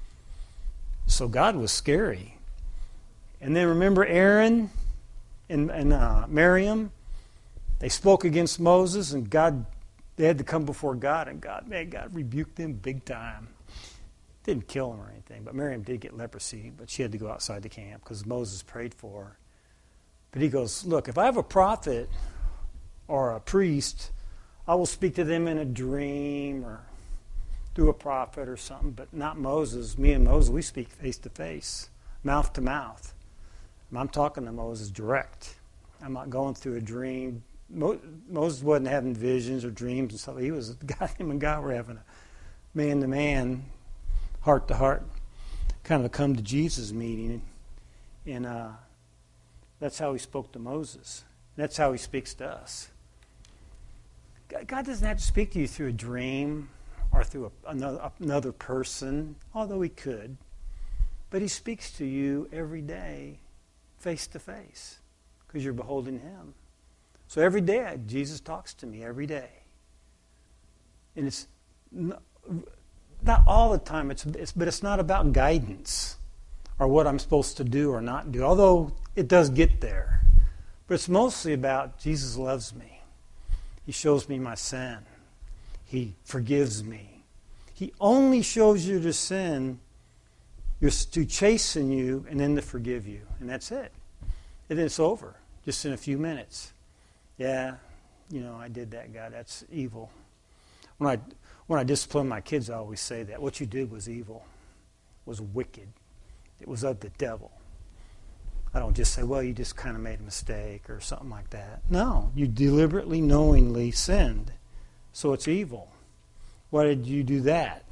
So God was scary. And then remember Aaron and, and uh, Miriam? They spoke against Moses, and God, they had to come before God, and God, man, God rebuked them big time. Didn't kill him or anything, but Miriam did get leprosy, but she had to go outside the camp because Moses prayed for her. But he goes, look, if I have a prophet or a priest, I will speak to them in a dream or through a prophet or something, but not Moses. Me and Moses, we speak face to face, mouth to mouth. And I'm talking to Moses direct. I'm not going through a dream. Mo- Moses wasn't having visions or dreams and stuff. He was, God, him and God were having a man-to-man, heart-to-heart kind of a come to Jesus meeting. And uh, that's how he spoke to Moses. That's how he speaks to us. God doesn't have to speak to you through a dream or through a, another, another person, although he could. But he speaks to you every day, face to face, because you're beholding him. So every day, Jesus talks to me every day. And it's not, not all the time, it's, it's, but it's not about guidance or what I'm supposed to do or not do, although it does get there. But it's mostly about Jesus loves me. He shows me my sin. He forgives me. He only shows you the sin to chasten you and then to forgive you. And that's it. And then it's over, just in a few minutes. Yeah, you know, I did that, God. That's evil. When I when I discipline my kids, I always say that. What you did was evil. It was wicked. It was of the devil. I don't just say, well, you just kind of made a mistake or something like that. No, you deliberately, knowingly sinned. So it's evil. Why did you do that?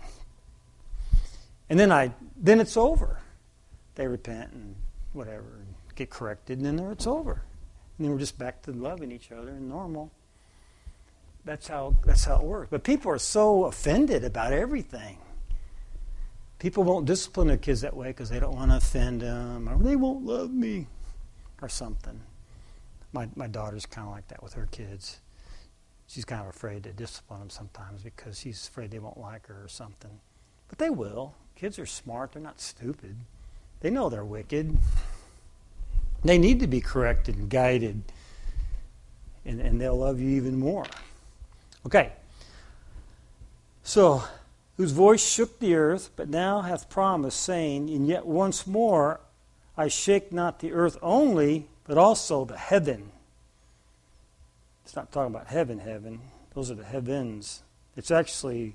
And then I, then it's over. They repent and whatever, and get corrected, and then there it's over. And then we're just back to loving each other and normal. That's how that's how it works. But people are so offended about everything. People won't discipline their kids that way because they don't want to offend them, or they won't love me, or something. My my daughter's kind of like that with her kids. She's kind of afraid to discipline them sometimes because she's afraid they won't like her or something. But they will. Kids are smart. They're not stupid. They know they're wicked. They need to be corrected and guided, and, and they'll love you even more. Okay. So, whose voice shook the earth, but now hath promised, saying, and yet once more I shake not the earth only, but also the heaven. It's not talking about heaven, heaven. Those are the heavens. It's actually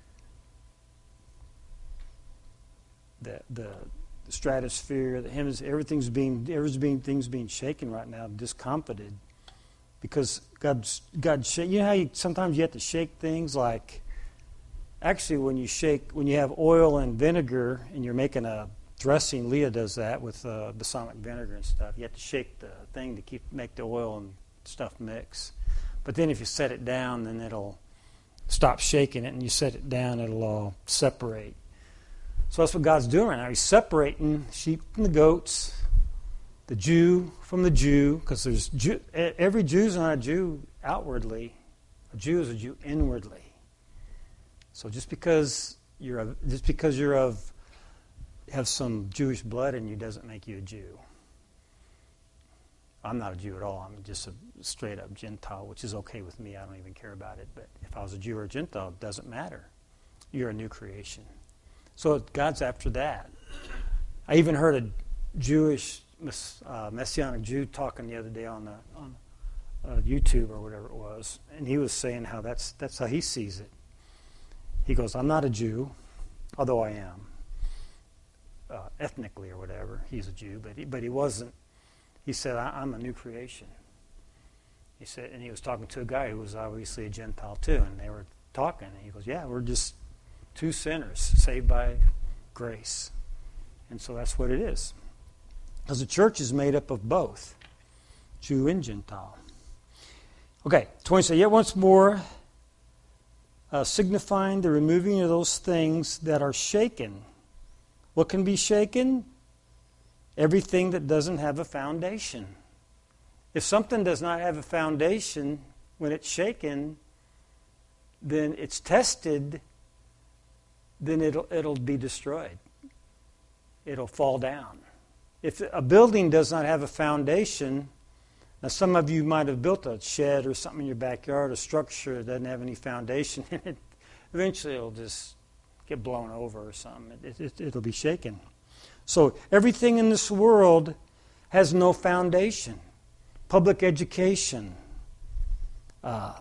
the the, the stratosphere, the heavens. Everything's being everything's being shaken right now, discomfited, because God's God. You know how you, sometimes you have to shake things like. Actually, when you shake, when you have oil and vinegar and you're making a dressing, Leah does that with uh, balsamic vinegar and stuff. You have to shake the thing to keep make the oil and stuff mix. But then if you set it down, then it'll stop shaking it, and you set it down, it'll all separate. So that's what God's doing right now. He's separating sheep from the goats, the Jew from the Jew, because there's Jew, every Jew's not a Jew outwardly. A Jew is a Jew inwardly. So just because you're a, just because you're of have some Jewish blood in you doesn't make you a Jew. I'm not a Jew at all. I'm just a straight up Gentile, which is okay with me. I don't even care about it. But if I was a Jew or a Gentile, it doesn't matter. You're a new creation. So God's after that. I even heard a Jewish uh, Messianic Jew talking the other day on the, on uh, YouTube or whatever it was, and he was saying how that's that's how he sees it. He goes, "I'm not a Jew, although I am uh, ethnically or whatever. He's a Jew, but he, but he wasn't." He said, "I'm a new creation." He said, and he was talking to a guy who was obviously a Gentile too, and they were talking, and he goes, "Yeah, we're just two sinners saved by grace," and so that's what it is. Because the church is made up of both, Jew and Gentile. Okay, twenty says, "Yet once more, uh, signifying the removing of those things that are shaken." What can be shaken? Everything that doesn't have a foundation. If something does not have a foundation, when it's shaken, then it's tested, then it'll it'll be destroyed. It'll fall down. If a building does not have a foundation, now some of you might have built a shed or something in your backyard, a structure that doesn't have any foundation in it, eventually it'll just get blown over or something. It, it, it'll be shaken. So everything in this world has no foundation. Public education, uh,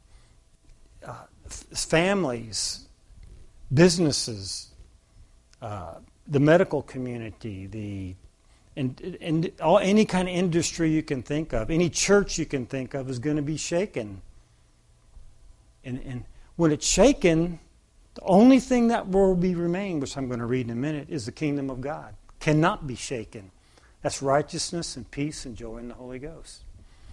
uh, f- families, businesses, uh, the medical community, the and, and all any kind of industry you can think of, any church you can think of is going to be shaken. And, and when it's shaken, the only thing that will be remain, which I'm going to read in a minute, is the kingdom of God. Cannot be shaken. That's righteousness and peace and joy in the Holy Ghost.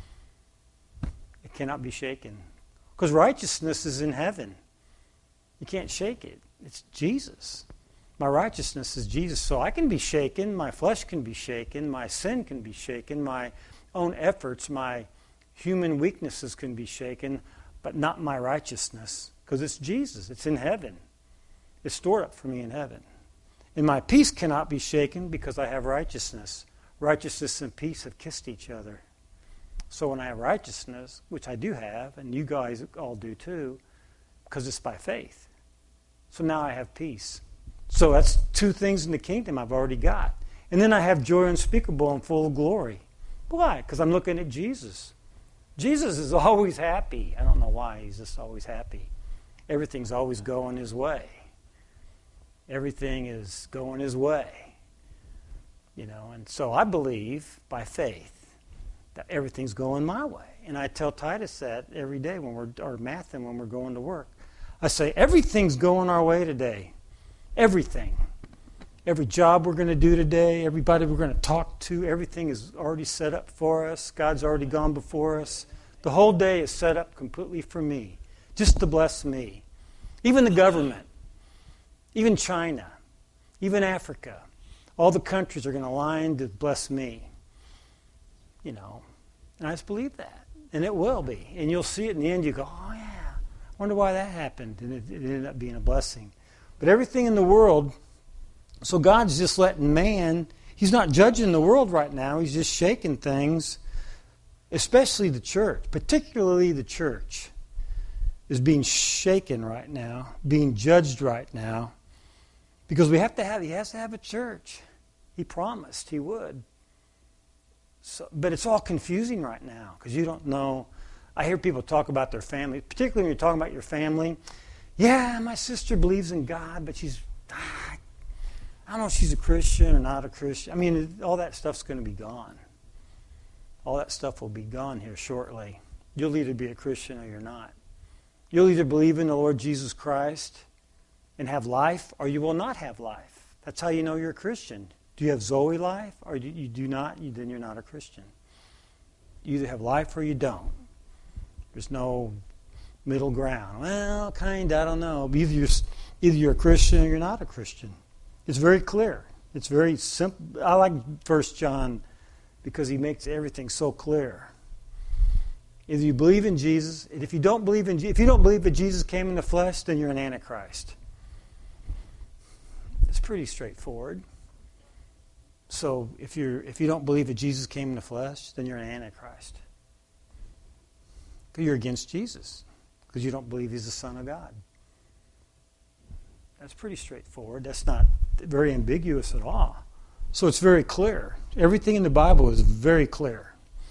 It cannot be shaken. Because righteousness is in heaven. You can't shake it. It's Jesus. My righteousness is Jesus. So I can be shaken. My flesh can be shaken. My sin can be shaken. My own efforts, my human weaknesses can be shaken, but not my righteousness. Because it's Jesus. It's in heaven. It's stored up for me in heaven. And my peace cannot be shaken because I have righteousness. Righteousness and peace have kissed each other. So when I have righteousness, which I do have, and you guys all do too, because it's by faith. So now I have peace. So that's two things in the kingdom I've already got. And then I have joy unspeakable and full of glory. Why? Because I'm looking at Jesus. Jesus is always happy. I don't know why. He's just always happy. Everything's always going his way. Everything is going his way. You know, and so I believe by faith that everything's going my way. And I tell Titus that every day when we're, or Matthew when we're going to work. I say, everything's going our way today. Everything. Every job we're going to do today, everybody we're going to talk to, everything is already set up for us. God's already gone before us. The whole day is set up completely for me, just to bless me. Even the government, even China, even Africa, all the countries are going to align to bless me. You know, and I just believe that. And it will be. And you'll see it in the end. You go, oh yeah, I wonder why that happened. And it, it ended up being a blessing. But everything in the world, so God's just letting man, he's not judging the world right now. He's just shaking things, especially the church, particularly the church is being shaken right now, being judged right now, because we have to have, he has to have a church. He promised he would. So, but it's all confusing right now because you don't know. I hear people talk about their family, particularly when you're talking about your family. Yeah, my sister believes in God, but she's, I don't know if she's a Christian or not a Christian. I mean, all that stuff's going to be gone. All that stuff will be gone here shortly. You'll either be a Christian or you're not. You'll either believe in the Lord Jesus Christ and have life, or you will not have life. That's how you know you're a Christian. Do you have Zoe life, or do you do not? You, then you're not a Christian. You either have life or you don't. There's no middle ground. Well, kind of, I don't know. Either you're, either you're a Christian or you're not a Christian. It's very clear. It's very simple. I like First John because he makes everything so clear. Either you believe in Jesus, and if you don't believe in if you don't believe that Jesus came in the flesh, then you're an Antichrist. It's pretty straightforward. So if you're if you don't believe that Jesus came in the flesh, then you're an Antichrist. You're against Jesus because you don't believe He's the Son of God. That's pretty straightforward. That's not very ambiguous at all. So it's very clear. Everything in the Bible is very clear.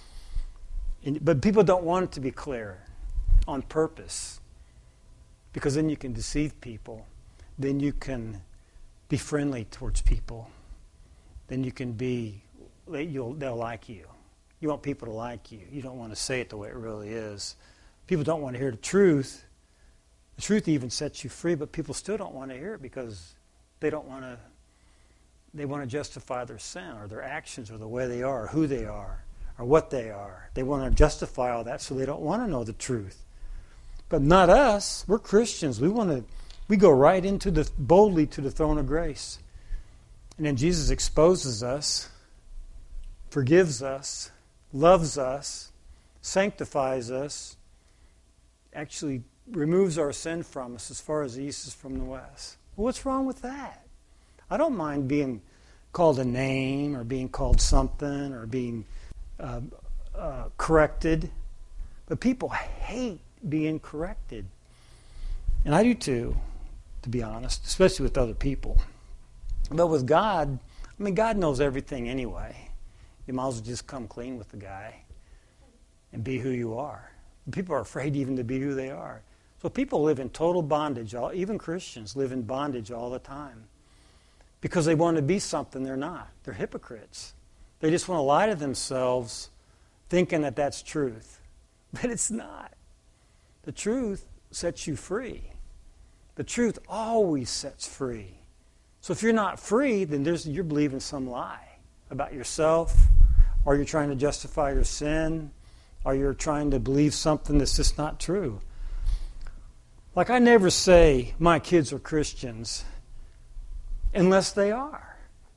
And, but people don't want it to be clear on purpose, because then you can deceive people. Then you can be friendly towards people. Then you can be, you'll, they'll like you. You want people to like you. You don't want to say it the way it really is. People don't want to hear the truth. The truth even sets you free, but people still don't want to hear it because they don't want to, they want to justify their sin or their actions or the way they are, or who they are, or what they are. They want to justify all that, so they don't want to know the truth. But not us. We're Christians. We want to, we go right into the, boldly to the throne of grace. And then Jesus exposes us, forgives us, loves us, sanctifies us, actually removes our sin from us as far as the east is from the west. Well, what's wrong with that? I don't mind being called a name or being called something or being uh, uh, corrected. But people hate being corrected. And I do too, to be honest, especially with other people. But with God, I mean, God knows everything anyway. You might as well just come clean with the guy and be who you are. People are afraid even to be who they are. So people live in total bondage. All, even Christians live in bondage all the time because they want to be something they're not. They're hypocrites. They just want to lie to themselves thinking that that's truth. But it's not. The truth sets you free. The truth always sets free. So if you're not free, then there's, you're believing some lie about yourself, or you're trying to justify your sin, or you're trying to believe something that's just not true. Like, I never say my kids are Christians unless they are.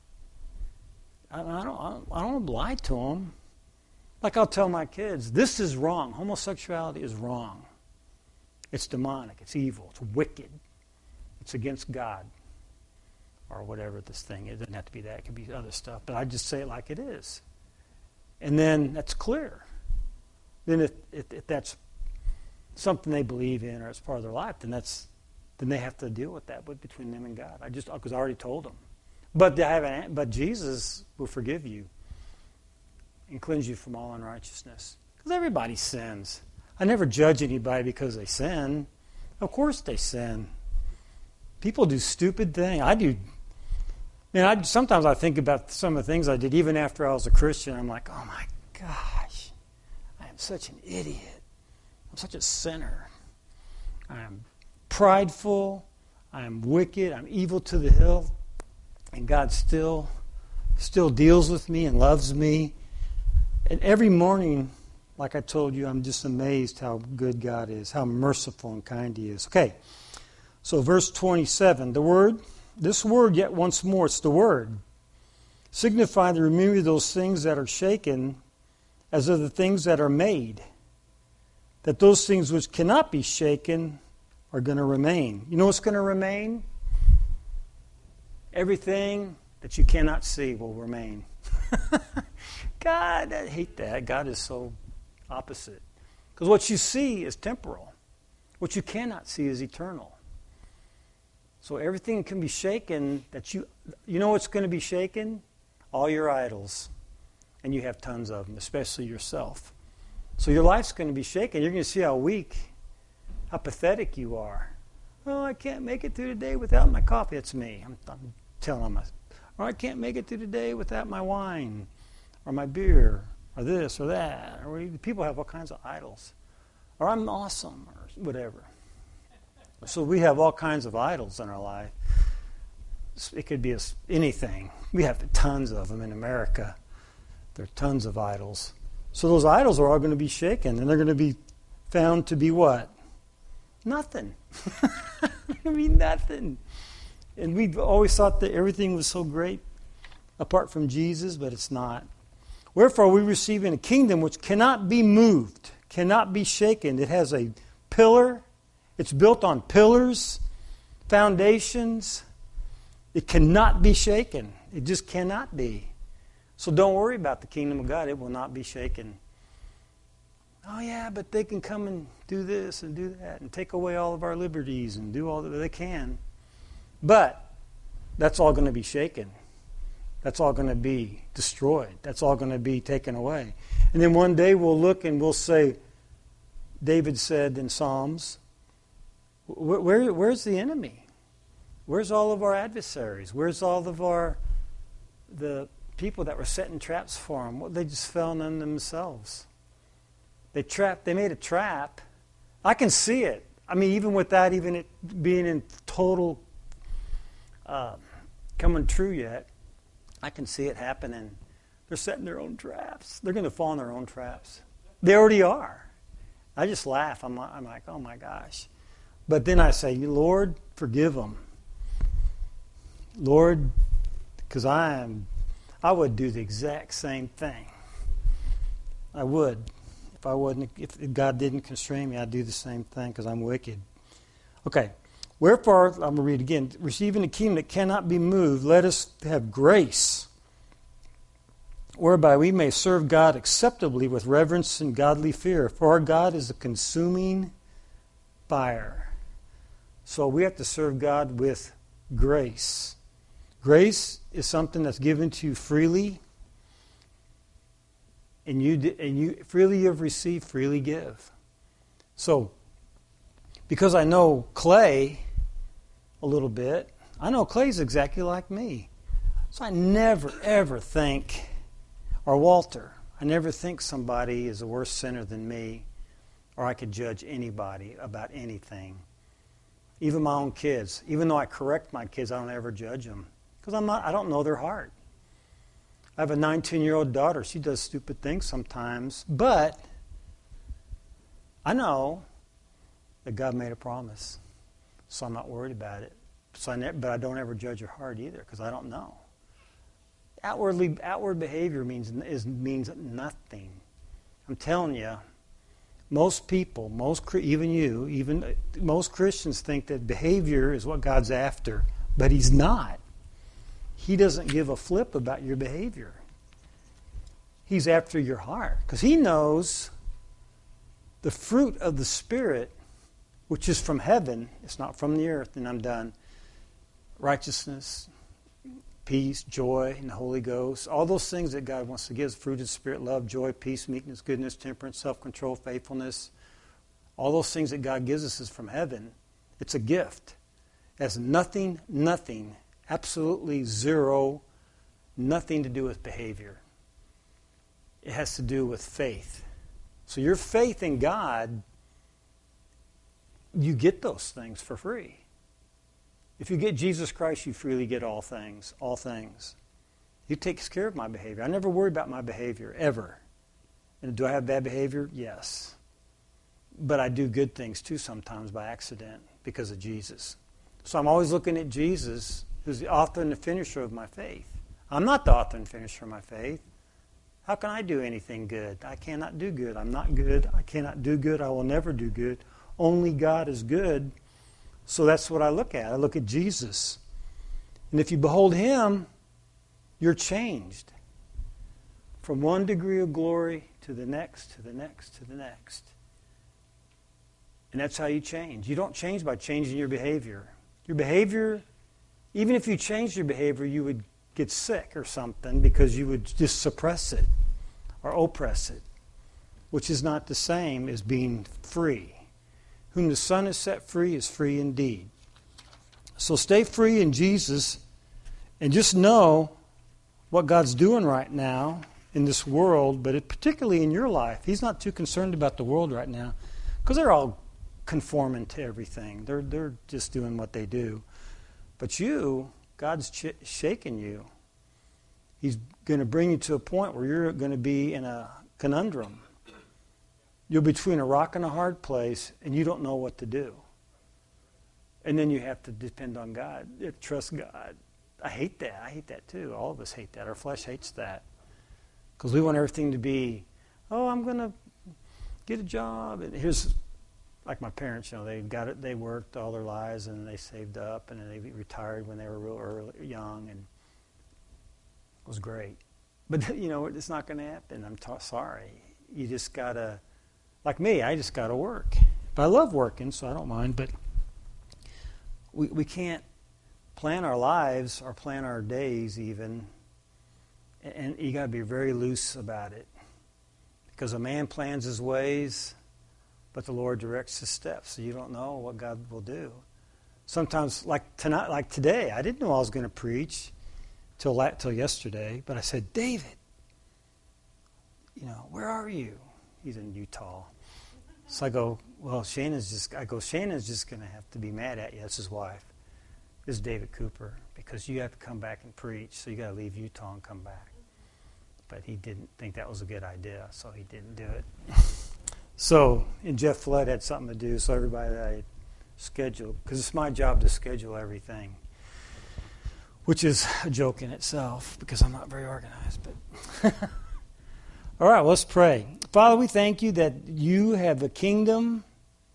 I, I, don't, I, don't, I don't lie to them. Like, I'll tell my kids, this is wrong. Homosexuality is wrong. It's demonic. It's evil. It's wicked. It's against God. Or whatever this thing is. It doesn't have to be that. It could be other stuff. But I just say it like it is. And then that's clear. Then if, if, if that's something they believe in or it's part of their life, then that's then they have to deal with that, but between them and God. I just because I already told them. But they haven't. But Jesus will forgive you and cleanse you from all unrighteousness. Because everybody sins. I never judge anybody because they sin. Of course they sin. People do stupid things. I do. Man, I, sometimes I think about some of the things I did even after I was a Christian. I'm like, oh my gosh, I am such an idiot. I'm such a sinner. I am prideful. I am wicked. I'm evil to the hill. And God still, still deals with me and loves me. And every morning, like I told you, I'm just amazed how good God is, how merciful and kind He is. Okay, so verse twenty-seven, the word, this word yet once more, it's the word, signify the removal of those things that are shaken as of the things that are made, that those things which cannot be shaken are going to remain. You know what's going to remain? Everything that you cannot see will remain. God, I hate that. God is so opposite. Because what you see is temporal. What you cannot see is eternal. So everything can be shaken that you, you know what's going to be shaken? All your idols. And you have tons of them, especially yourself. So your life's going to be shaken. You're going to see how weak, how pathetic you are. Oh, I can't make it through the day without my coffee. It's me. I'm, I'm telling myself. Or I can't make it through the day without my wine, or my beer, or this or that. Or we, people have all kinds of idols. Or I'm awesome, or whatever. So we have all kinds of idols in our life. It could be a, anything. We have tons of them in America. There are tons of idols. So those idols are all going to be shaken, and they're going to be found to be what? Nothing. I mean, nothing. And we've always thought that everything was so great apart from Jesus, but it's not. Wherefore we receive in a kingdom which cannot be moved, cannot be shaken. It has a pillar. It's built on pillars, foundations. It cannot be shaken. It just cannot be. So don't worry about the kingdom of God. It will not be shaken. Oh yeah, but they can come and do this and do that and take away all of our liberties and do all that they can. But that's all going to be shaken. That's all going to be destroyed. That's all going to be taken away. And then one day we'll look and we'll say, David said in Psalms, where, where, where's the enemy? Where's all of our adversaries? Where's all of our, the people that were setting traps for them? Well, they just fell on themselves. They trapped, they made a trap. I can see it. I mean, even without even it being in total uh, coming true yet, I can see it happening. They're setting their own traps. They're going to fall in their own traps. They already are. I just laugh. I'm, I'm like, oh my gosh. But then I say, Lord, forgive them. Lord, because I am, I would do the exact same thing. I would. If I wasn't, if God didn't constrain me, I'd do the same thing because I'm wicked. Okay. Wherefore, I'm going to read again, receiving a kingdom that cannot be moved, let us have grace, whereby we may serve God acceptably with reverence and godly fear. For our God is a consuming fire. So we have to serve God with grace. Grace is something that's given to you freely, and you and you freely you have received, freely give. So, because I know Clay a little bit, I know Clay's exactly like me. So I never, ever think, or Walter, I never think somebody is a worse sinner than me, or I could judge anybody about anything. Even my own kids. Even though I correct my kids, I don't ever judge them. Because I'm not, I don't know their heart. I have a nineteen-year-old daughter. She does stupid things sometimes. But I know that God made a promise. So I'm not worried about it. So I ne- but I don't ever judge her heart either because I don't know. Outwardly, outward behavior means is means nothing. I'm telling you, most people, most even you, even most Christians think that behavior is what God's after, but He's not. He doesn't give a flip about your behavior. He's after your heart because He knows the fruit of the Spirit, which is from heaven. It's not from the earth, and I'm done. Righteousness, peace, joy, and the Holy Ghost. All those things that God wants to give, fruit of the Spirit, love, joy, peace, meekness, goodness, temperance, self-control, faithfulness. All those things that God gives us is from heaven. It's a gift. It has nothing, nothing, absolutely zero, nothing to do with behavior. It has to do with faith. So your faith in God, you get those things for free. If you get Jesus Christ, you freely get all things, all things. He takes care of my behavior. I never worry about my behavior, ever. And do I have bad behavior? Yes. But I do good things too sometimes by accident because of Jesus. So I'm always looking at Jesus, who's the author and the finisher of my faith. I'm not the author and finisher of my faith. How can I do anything good? I cannot do good. I'm not good. I cannot do good. I will never do good. Only God is good. So that's what I look at. I look at Jesus. And if you behold Him, you're changed. From one degree of glory to the next, to the next, to the next. And that's how you change. You don't change by changing your behavior. Your behavior, even if you changed your behavior, you would get sick or something because you would just suppress it or oppress it, which is not the same as being free. Whom the Son has set free is free indeed. So stay free in Jesus and just know what God's doing right now in this world, but it, particularly in your life. He's not too concerned about the world right now because they're all conforming to everything. They're, they're just doing what they do. But you God's ch- shaking you. He's going to bring you to a point where you're going to be in a conundrum. You're between a rock and a hard place, and you don't know what to do. And then you have to depend on God. Trust God. I hate that. I hate that too. All of us hate that. Our flesh hates that. Because we want everything to be, oh, I'm going to get a job. And here's, like my parents, you know, they got it. They worked all their lives, and they saved up, and then they retired when they were real early, young, and it was great. But, you know, it's not going to happen. I'm ta- sorry. You just got to, like me, I just got to work. But I love working, so I don't mind. But we we can't plan our lives or plan our days even. And you got to be very loose about it. Because a man plans his ways, but the Lord directs his steps. So you don't know what God will do. Sometimes, like tonight, like today, I didn't know I was going to preach till la- till yesterday. But I said, David, you know, where are you? He's in Utah. So I go, well, Shannon's just. I go, Shannon's just going to have to be mad at you. That's his wife. This is David Cooper, because you have to come back and preach. So you got to leave Utah and come back. But he didn't think that was a good idea, so he didn't do it. So, and Jeff Flood had something to do, so everybody that I scheduled, because it's my job to schedule everything, which is a joke in itself, because I'm not very organized. But all right, let's pray. Father, we thank you that you have a kingdom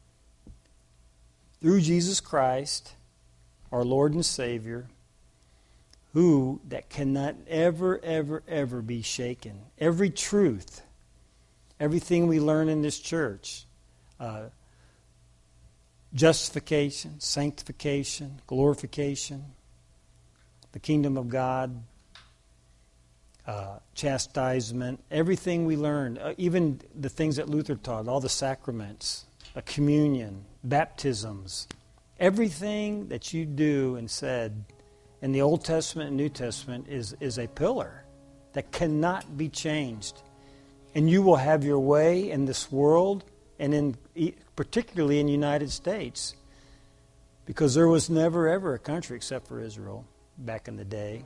through Jesus Christ, our Lord and Savior, who that cannot ever, ever, ever be shaken. Every truth, everything we learn in this church, uh, justification, sanctification, glorification, the kingdom of God, uh, chastisement, everything we learn, uh, even the things that Luther taught, all the sacraments, a communion, baptisms, everything that you do and said in the Old Testament and New Testament is, is a pillar that cannot be changed. And you will have your way in this world, and in particularly in the United States, because there was never ever a country except for Israel back in the day,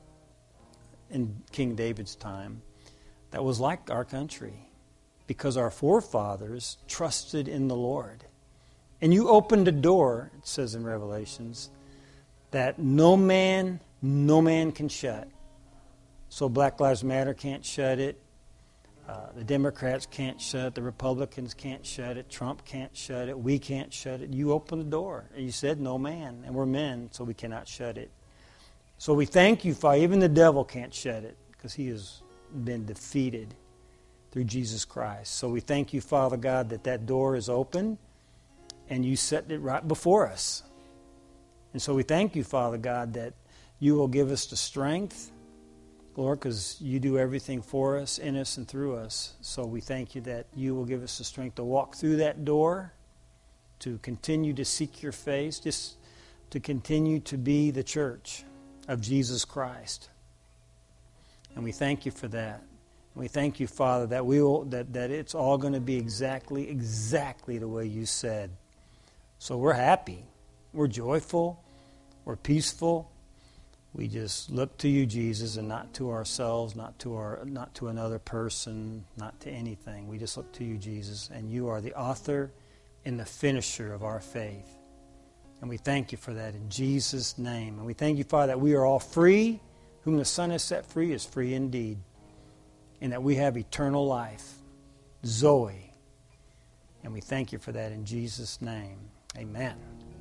in King David's time, that was like our country, because our forefathers trusted in the Lord. And you opened a door, it says in Revelations, that no man, no man can shut. So Black Lives Matter can't shut it. Uh, the Democrats can't shut it. The Republicans can't shut it. Trump can't shut it. We can't shut it. You opened the door. And you said no man. And we're men, so we cannot shut it. So we thank you, Father. Even the devil can't shut it, because he has been defeated through Jesus Christ. So we thank you, Father God, that that door is open, and you set it right before us. And so we thank you, Father God, that you will give us the strength, Lord, because you do everything for us, in us, and through us. So we thank you that you will give us the strength to walk through that door, to continue to seek your face, just to continue to be the church of Jesus Christ. And we thank you for that. And we thank you, Father, that we will, that, that it's all going to be exactly, exactly the way you said. So we're happy. We're joyful. We're peaceful. We just look to you, Jesus, and not to ourselves, not to our, not to another person, not to anything. We just look to you, Jesus, and you are the author and the finisher of our faith. And we thank you for that in Jesus' name. And we thank you, Father, that we are all free. Whom the Son has set free is free indeed. And that we have eternal life, Zoe. And we thank you for that in Jesus' name. Amen.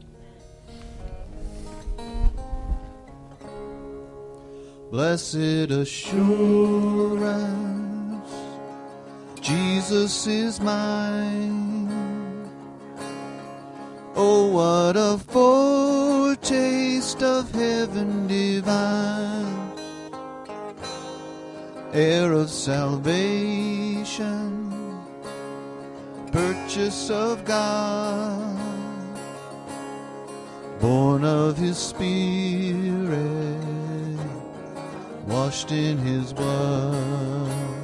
Blessed assurance, Jesus is mine. Oh, what a foretaste of heaven divine, heir of salvation, purchase of God, born of his Spirit, washed in his blood.